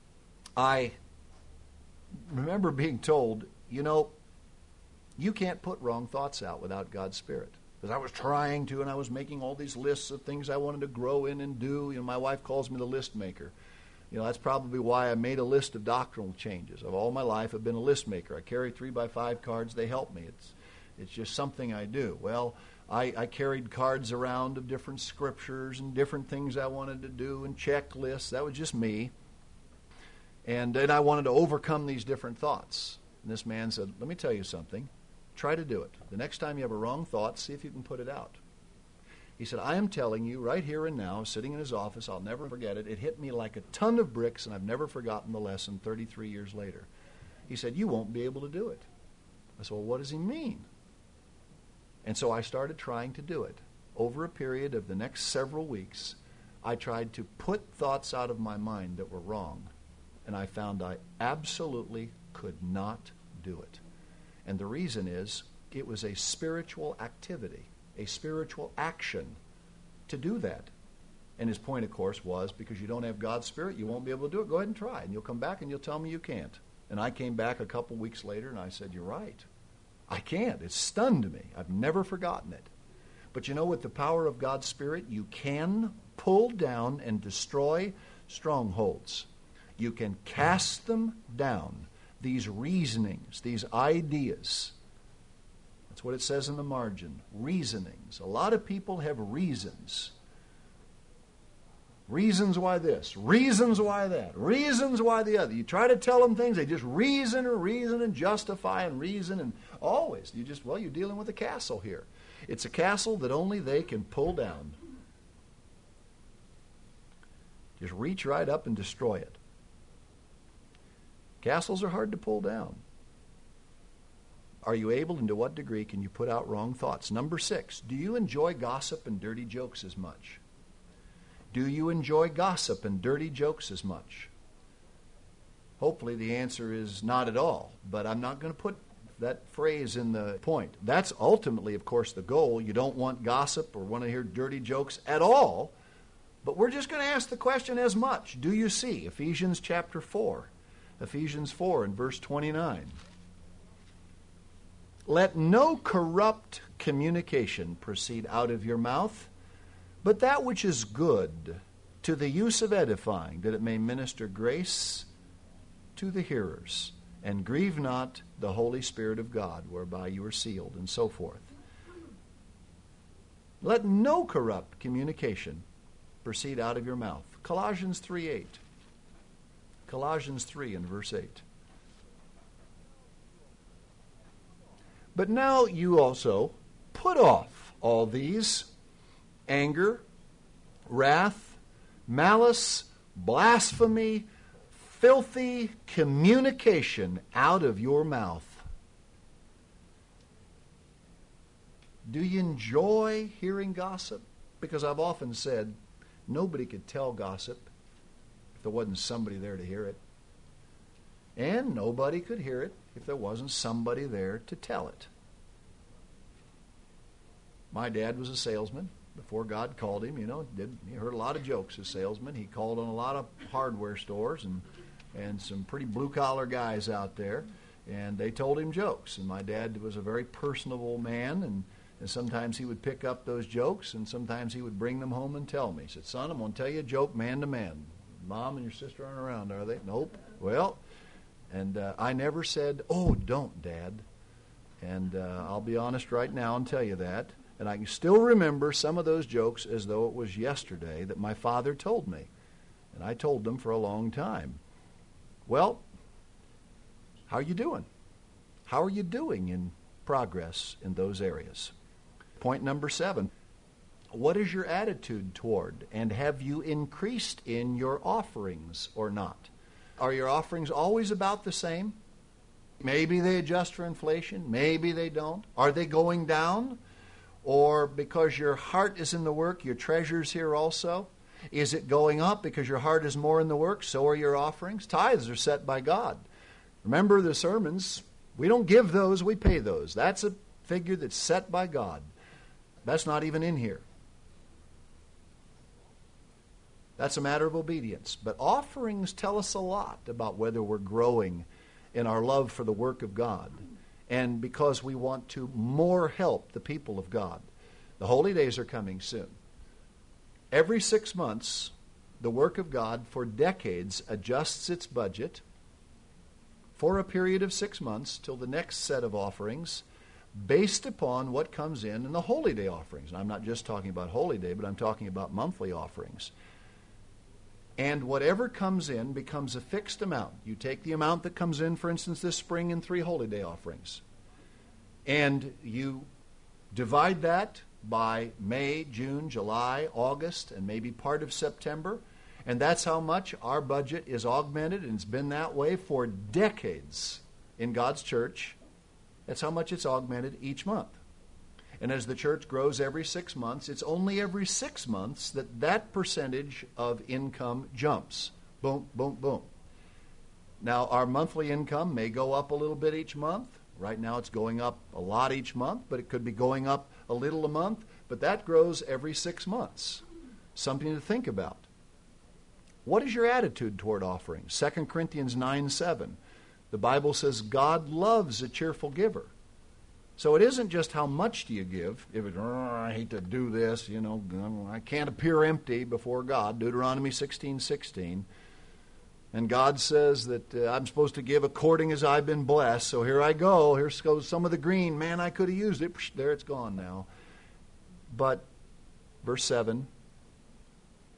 I remember being told, you know, you can't put wrong thoughts out without God's Spirit. Because I was trying to, and I was making all these lists of things I wanted to grow in and do. You know, my wife calls me the list maker. You know, that's probably why I made a list of doctrinal changes. Of all my life, I've been a list maker. I carry three by five cards. They help me. It's it's just something I do. Well, I, I carried cards around of different scriptures and different things I wanted to do and checklists. That was just me. And then I wanted to overcome these different thoughts. And this man said, let me tell you something. Try to do it. The next time you have a wrong thought, see if you can put it out. He said, I am telling you right here and now, sitting in his office, I'll never forget it. It hit me like a ton of bricks, and I've never forgotten the lesson thirty-three years later. He said, you won't be able to do it. I said, well, what does he mean? And so I started trying to do it. Over a period of the next several weeks, I tried to put thoughts out of my mind that were wrong, and I found I absolutely could not do it. And the reason is, it was a spiritual activity, a spiritual action to do that. And his point, of course, was, because you don't have God's Spirit, you won't be able to do it. Go ahead and try, and you'll come back and you'll tell me you can't. And I came back a couple weeks later, and I said, you're right. I can't. It stunned me. I've never forgotten it. But you know, with the power of God's Spirit, you can pull down and destroy strongholds. You can cast them down, these reasonings, these ideas. That's what it says in the margin, reasonings. A lot of people have reasons. Reasons why this, reasons why that, reasons why the other. You try to tell them things, they just reason and reason and justify and reason, and always, you just, well, you're dealing with a castle here. It's a castle that only they can pull down. Just reach right up and destroy it. Castles are hard to pull down. Are you able, and to what degree can you put out wrong thoughts? Number six, do you enjoy gossip and dirty jokes as much? Do you enjoy gossip and dirty jokes as much? Hopefully the answer is not at all, but I'm not going to put that phrase in the point. That's ultimately, of course, the goal. You don't want gossip or want to hear dirty jokes at all, but we're just going to ask the question, as much. Do you see? Ephesians chapter four. Ephesians four and verse twenty-nine. Let no corrupt communication proceed out of your mouth, but that which is good, to the use of edifying, that it may minister grace to the hearers. And grieve not the Holy Spirit of God, whereby you are sealed, and so forth. Let no corrupt communication proceed out of your mouth. Colossians three eight. Colossians three and verse eight. But now you also put off all these: anger, wrath, malice, blasphemy, filthy communication out of your mouth. Do you enjoy hearing gossip? Because I've often said, nobody could tell gossip if there wasn't somebody there to hear it. And nobody could hear it if there wasn't somebody there to tell it. My dad was a salesman before God called him. You know, did, he heard a lot of jokes as a salesman. He called on a lot of hardware stores and, and some pretty blue-collar guys out there, and they told him jokes. And my dad was a very personable man, and, and sometimes he would pick up those jokes, and sometimes he would bring them home and tell me. He said, son, I'm going to tell you a joke man to man. Mom and your sister aren't around, are they? Nope. Well, and uh, I never said, oh, don't, Dad. And uh, I'll be honest right now and tell you that. And I can still remember some of those jokes as though it was yesterday that my father told me. And I told them for a long time. Well, how are you doing? How are you doing in progress in those areas? Point number seven. What is your attitude toward, and have you increased in your offerings or not? Are your offerings always about the same? Maybe they adjust for inflation. Maybe they don't. Are they going down? Or because your heart is in the work, your treasure's here also? Is it going up because your heart is more in the work? So are your offerings. Tithes are set by God. Remember the sermons. We don't give those, we pay those. That's a figure that's set by God. That's not even in here. That's a matter of obedience. But offerings tell us a lot about whether we're growing in our love for the work of God, and because we want to more help the people of God. The holy days are coming soon. Every six months, the work of God for decades adjusts its budget for a period of six months till the next set of offerings, based upon what comes in in the holy day offerings. And I'm not just talking about holy day, but I'm talking about monthly offerings. And whatever comes in becomes a fixed amount. You take the amount that comes in, for instance, this spring in three holy day offerings, and you divide that by May, June, July, August, and maybe part of September, and that's how much our budget is augmented, and it's been that way for decades in God's church. That's how much it's augmented each month. And as the church grows every six months, it's only every six months that that percentage of income jumps. Boom, boom, boom. Now, our monthly income may go up a little bit each month. Right now it's going up a lot each month, but it could be going up a little a month. But that grows every six months. Something to think about. What is your attitude toward offerings? Second Corinthians nine seven. The Bible says God loves a cheerful giver. So it isn't just how much do you give. If it, oh, I hate to do this, you know, I can't appear empty before God. Deuteronomy sixteen sixteen. And God says that uh, I'm supposed to give according as I've been blessed. So here I go. Here goes some of the green. Man, I could have used it. Psh, there it's gone now. But, verse seven,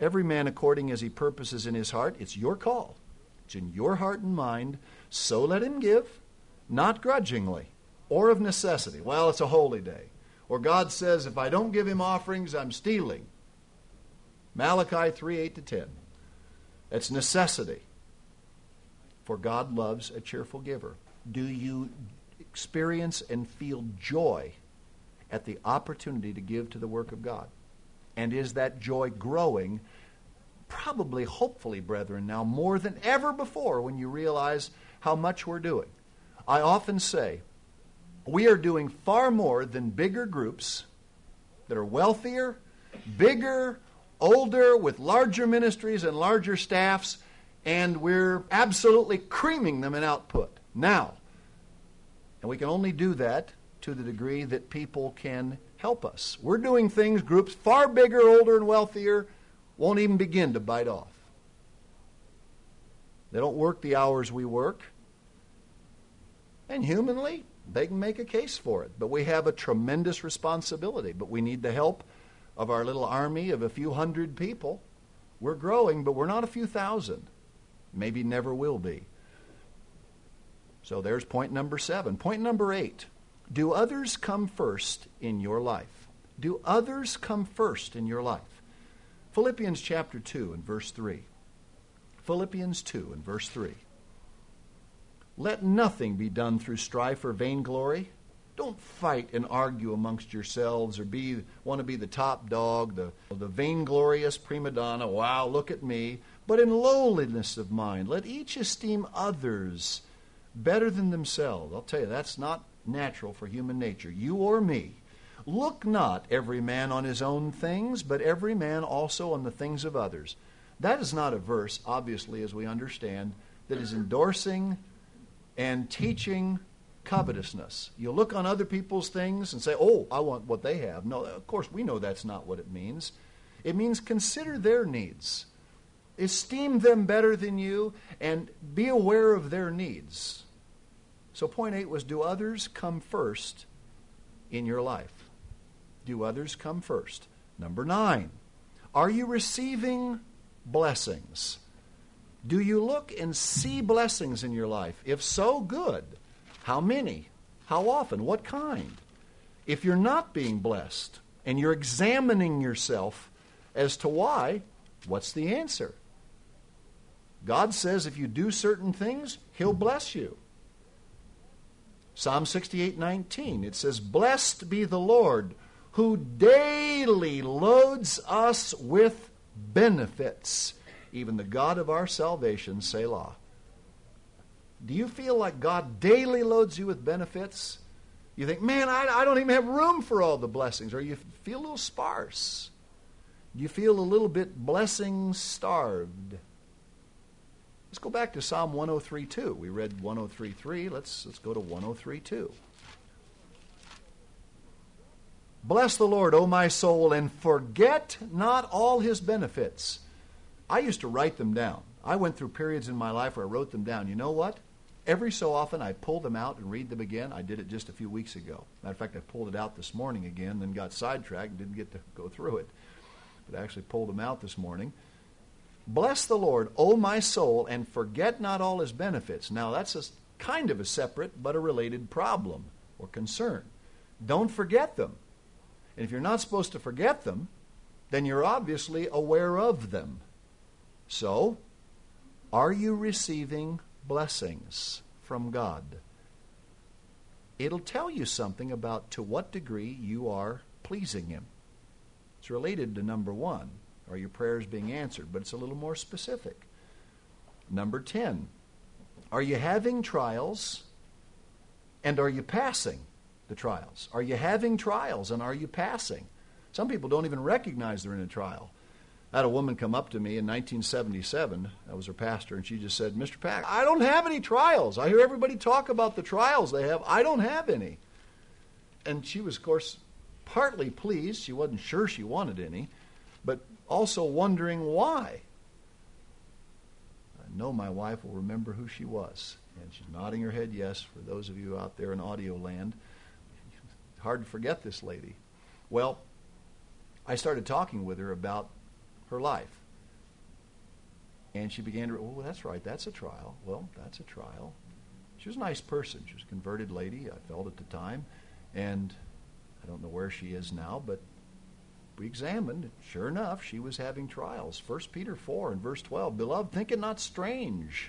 Every man according as he purposes in his heart. It's your call. It's in your heart and mind. So let him give, not grudgingly or of necessity. Well, it's a holy day. Or God says, if I don't give him offerings, I'm stealing. Malachi three, eight to ten. That's necessity. For God loves a cheerful giver. Do you experience and feel joy at the opportunity to give to the work of God? And is that joy growing? Probably, hopefully, brethren, now more than ever before when you realize how much we're doing. I often say, we are doing far more than bigger groups that are wealthier, bigger, older, with larger ministries and larger staffs, and we're absolutely creaming them in output now. And we can only do that to the degree that people can help us. We're doing things, groups far bigger, older, and wealthier won't even begin to bite off. They don't work the hours we work. And humanly, they can make a case for it. But we have a tremendous responsibility. But we need the help of our little army of a few hundred people. We're growing, but we're not a few thousand. Maybe never will be. So there's point number seven. Point number eight. Do others come first in your life? Do others come first in your life? Philippians chapter two and verse three. Philippians two and verse three. Let nothing be done through strife or vainglory. Don't fight and argue amongst yourselves or be want to be the top dog, the, the vainglorious prima donna. Wow, look at me. But in lowliness of mind, let each esteem others better than themselves. I'll tell you, that's not natural for human nature. You or me. Look not every man on his own things, but every man also on the things of others. That is not a verse, obviously, as we understand, that is endorsing and teaching covetousness. You look on other people's things and say, oh, I want what they have. No, of course, we know that's not what it means. It means consider their needs. Esteem them better than you and be aware of their needs. So point eight was, do others come first in your life? Do others come first? Number nine, are you receiving blessings? Do you look and see blessings in your life? If so, good. How many? How often? What kind? If you're not being blessed and you're examining yourself as to why, what's the answer? God says if you do certain things, He'll bless you. Psalm sixty-eight nineteen, it says, blessed be the Lord who daily loads us with benefits, even the God of our salvation, Selah. Do you feel like God daily loads you with benefits? You think, man, I, I don't even have room for all the blessings. Or you feel a little sparse. You feel a little bit blessing starved. Let's go back to Psalm one oh three two. We read one oh three three. Let's, let's go to one oh three two. Bless the Lord, O my soul, and forget not all His benefits. I used to write them down. I went through periods in my life where I wrote them down. You know what? Every so often I pull them out and read them again. I did it just a few weeks ago. Matter of fact, I pulled it out this morning again, then got sidetracked and didn't get to go through it. But I actually pulled them out this morning. Bless the Lord, O my soul, and forget not all His benefits. Now that's a kind of a separate but a related problem or concern. Don't forget them. And if you're not supposed to forget them, then you're obviously aware of them. So, are you receiving blessings from God? It'll tell you something about to what degree you are pleasing Him. It's related to number one. Are your prayers being answered? But it's a little more specific. Number ten. Are you having trials and are you passing the trials? Are you having trials and are you passing? Some people don't even recognize they're in a trial. I had a woman come up to me in nineteen seventy-seven. I was her pastor, and she just said, Mister Pack, I don't have any trials. I hear everybody talk about the trials they have. I don't have any. And she was, of course, partly pleased. She wasn't sure she wanted any, but also wondering why. I know my wife will remember who she was. And she's nodding her head yes, for those of you out there in audio land. Hard to forget this lady. Well, I started talking with her about her life. And she began to, oh, that's right, that's a trial. Well, that's a trial. She was a nice person. She was a converted lady, I felt at the time. And I don't know where she is now, but we examined. Sure enough, she was having trials. First Peter four and verse twelve, Beloved, think it not strange.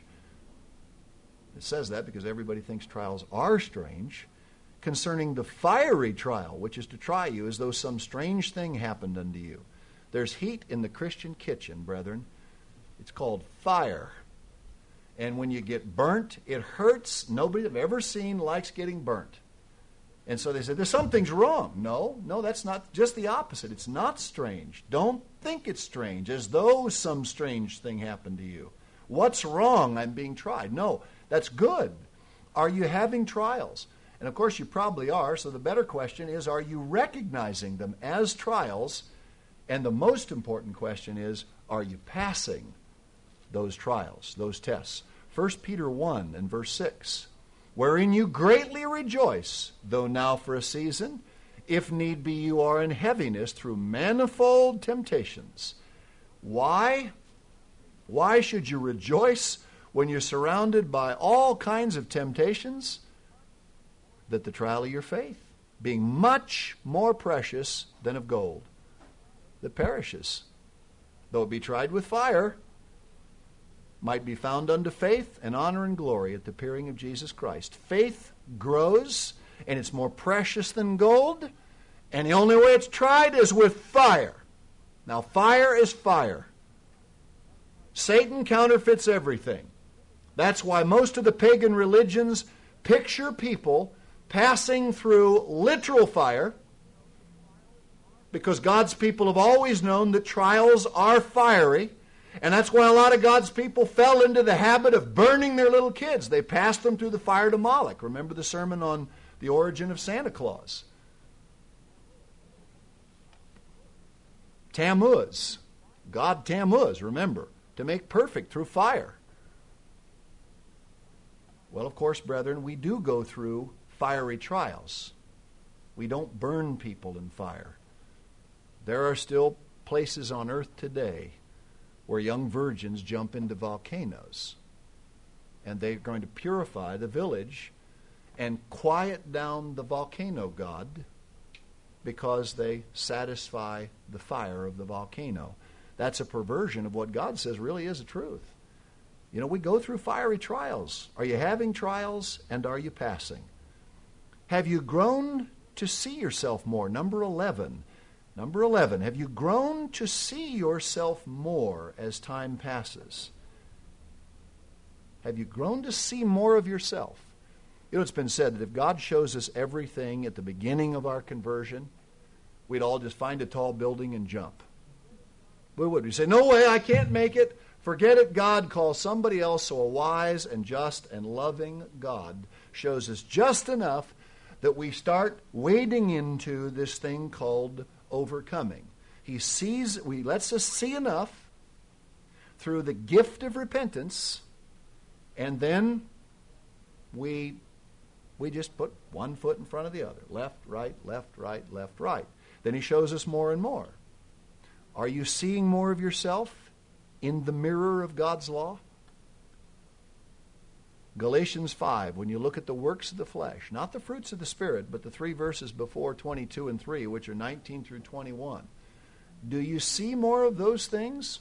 It says that because everybody thinks trials are strange. Concerning the fiery trial, which is to try you as though some strange thing happened unto you. There's heat in the Christian kitchen, brethren. It's called fire. And when you get burnt, it hurts. Nobody I've ever seen likes getting burnt. And so they said, there's something's wrong. No, no, that's not, just the opposite. It's not strange. Don't think it's strange, as though some strange thing happened to you. What's wrong? I'm being tried. No, that's good. Are you having trials? And of course you probably are, so the better question is, are you recognizing them as trials? And the most important question is, are you passing those trials, those tests? First Peter one and verse six, wherein you greatly rejoice, though now for a season, if need be you are in heaviness through manifold temptations. Why? Why should you rejoice when you're surrounded by all kinds of temptations? That the trial of your faith, being much more precious than of gold, that perishes, though it be tried with fire, might be found unto faith and honor and glory at the appearing of Jesus Christ. Faith grows, and it's more precious than gold, and the only way it's tried is with fire. Now, fire is fire. Satan counterfeits everything. That's why most of the pagan religions picture people passing through literal fire, because God's people have always known that trials are fiery, and that's why a lot of God's people fell into the habit of burning their little kids. They passed them through the fire to Moloch. Remember the sermon on the origin of Santa Claus. Tammuz, God Tammuz, remember, to make perfect through fire. Well, of course, brethren, we do go through fiery trials. We don't burn people in fire. There are still places on earth today where young virgins jump into volcanoes, and they're going to purify the village and quiet down the volcano god because they satisfy the fire of the volcano. That's a perversion of what God says really is the truth. You know, we go through fiery trials. Are you having trials, and are you passing? Have you grown to see yourself more? Number eleven. Number eleven, have you grown to see yourself more as time passes? Have you grown to see more of yourself? You know, it's been said that if God shows us everything at the beginning of our conversion, we'd all just find a tall building and jump. We would. We'd say, no way, I can't make it. Forget it, God. Call somebody else. So a wise and just and loving God shows us just enough that we start wading into this thing called overcoming. He sees, he lets us see enough through the gift of repentance, and then we we just put one foot in front of the other. Left, right, left, right, left, right. Then he shows us more and more. Are you seeing more of yourself in the mirror of God's law? Galatians five, when you look at the works of the flesh, not the fruits of the Spirit, but the three verses before twenty-two and three, which are nineteen through twenty-one. Do you see more of those things?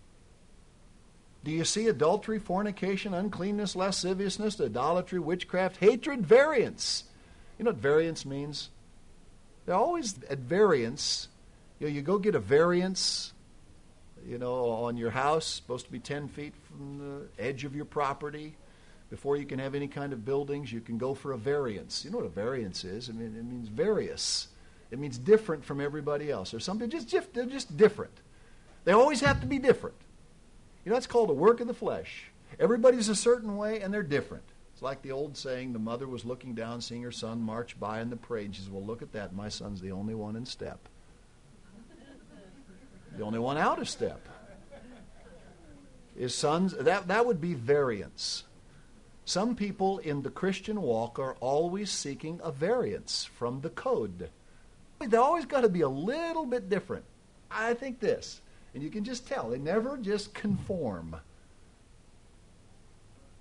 Do you see adultery, fornication, uncleanness, lasciviousness, idolatry, witchcraft, hatred, variance? You know what variance means? They're always at variance. You know, you go get a variance, you know, on your house, supposed to be ten feet from the edge of your property. Before you can have any kind of buildings, you can go for a variance. You know what a variance is? I mean, it means various. It means different from everybody else. Or something just they're just different. They always have to be different. You know, that's called a work of the flesh. Everybody's a certain way, and they're different. It's like the old saying, the mother was looking down, seeing her son march by in the parade. She says, well, look at that. My son's the only one in step. The only one out of step. His sons, that, that would be variance. Some people in the Christian walk are always seeking a variance from the code. They always got to be a little bit different. I think this. And you can just tell. They never just conform.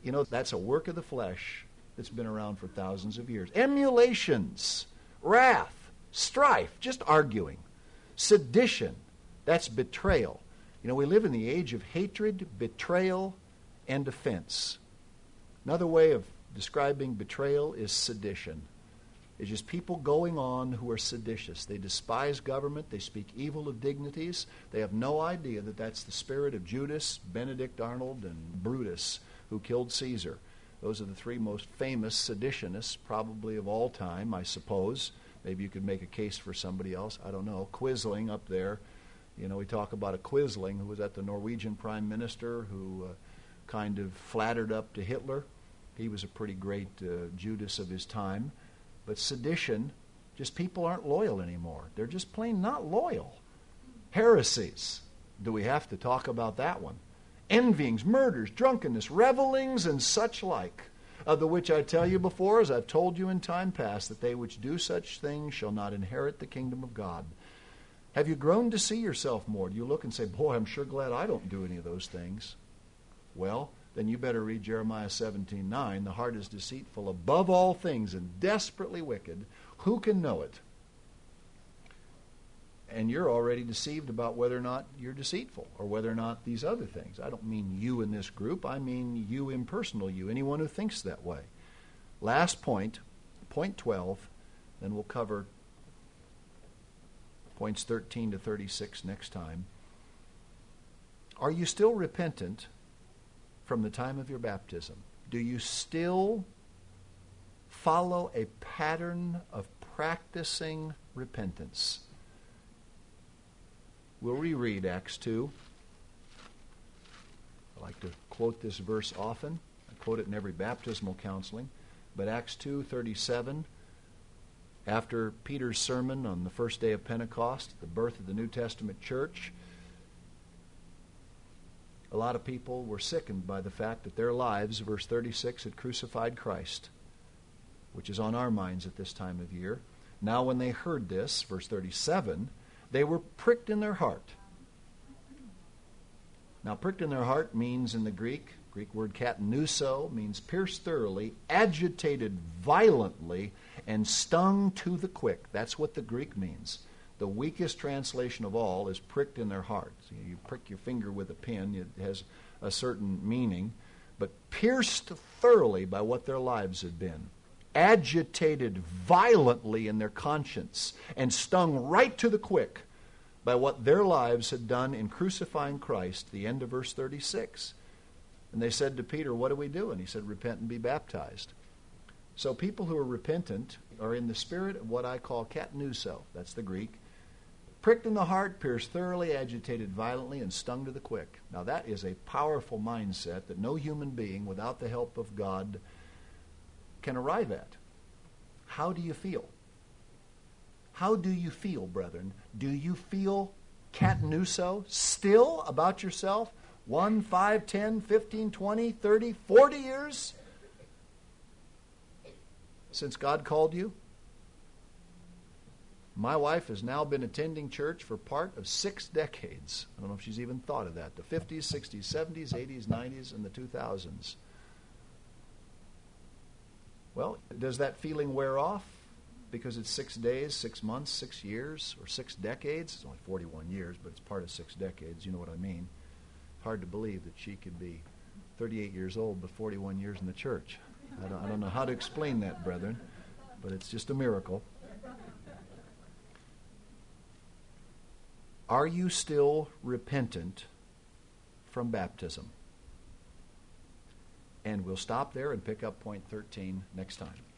You know, that's a work of the flesh that's been around for thousands of years. Emulations, wrath, strife, just arguing. Sedition, that's betrayal. You know, we live in the age of hatred, betrayal, and offense. Another way of describing betrayal is sedition. It's just people going on who are seditious. They despise government. They speak evil of dignities. They have no idea that that's the spirit of Judas, Benedict Arnold, and Brutus, who killed Caesar. Those are the three most famous seditionists, probably of all time, I suppose. Maybe you could make a case for somebody else. I don't know. Quisling up there. You know, we talk about a Quisling who was at the Norwegian prime minister who uh, kind of flattered up to Hitler. He was a pretty great uh, Judas of his time. But sedition, just people aren't loyal anymore. They're just plain not loyal. Heresies. Do we have to talk about that one? Envyings, murders, drunkenness, revelings, and such like, of the which I tell you before, as I've told you in time past, that they which do such things shall not inherit the kingdom of God. Have you grown to see yourself more? Do you look and say, boy, I'm sure glad I don't do any of those things? Well, then you better read Jeremiah seventeen nine. The heart is deceitful above all things and desperately wicked. Who can know it? And you're already deceived about whether or not you're deceitful or whether or not these other things. I don't mean you in this group. I mean you, impersonal you, anyone who thinks that way. Last point, point twelve, then we'll cover points thirteen to thirty-six next time. Are you still repentant from the time of your baptism? Do you still follow a pattern of practicing repentance? We'll reread Acts two. I like to quote this verse often. I quote it in every baptismal counseling. But Acts two thirty-seven, after Peter's sermon on the first day of Pentecost, the birth of the New Testament church, a lot of people were sickened by the fact that their lives, verse thirty-six, had crucified Christ, which is on our minds at this time of year. Now when they heard this, verse thirty-seven, they were pricked in their heart. Now pricked in their heart means in the Greek, Greek word katnuso, means pierced thoroughly, agitated violently, and stung to the quick. That's what the Greek means. The weakest translation of all is pricked in their heart. So you prick your finger with a pin, it has a certain meaning. But pierced thoroughly by what their lives had been. Agitated violently in their conscience and stung right to the quick by what their lives had done in crucifying Christ, the end of verse thirty-six. And they said to Peter, what do we do? And he said, repent and be baptized. So people who are repentant are in the spirit of what I call katnuso. That's the Greek. Pricked in the heart, pierced thoroughly, agitated violently, and stung to the quick. Now that is a powerful mindset that no human being, without the help of God, can arrive at. How do you feel? How do you feel, brethren? Do you feel katnuso still about yourself? One, five, ten, fifteen, twenty, thirty, forty years since God called you? My wife has now been attending church for part of six decades. I don't know if she's even thought of that. The fifties, sixties, seventies, eighties, nineties, and the two thousands. Well, does that feeling wear off because it's six days, six months, six years, or six decades? It's only forty-one years, but it's part of six decades. You know what I mean. Hard to believe that she could be thirty-eight years old but forty-one years in the church. I don't, I don't know how to explain that, brethren, but it's just a miracle. Are you still repentant from baptism? And we'll stop there and pick up point thirteen next time.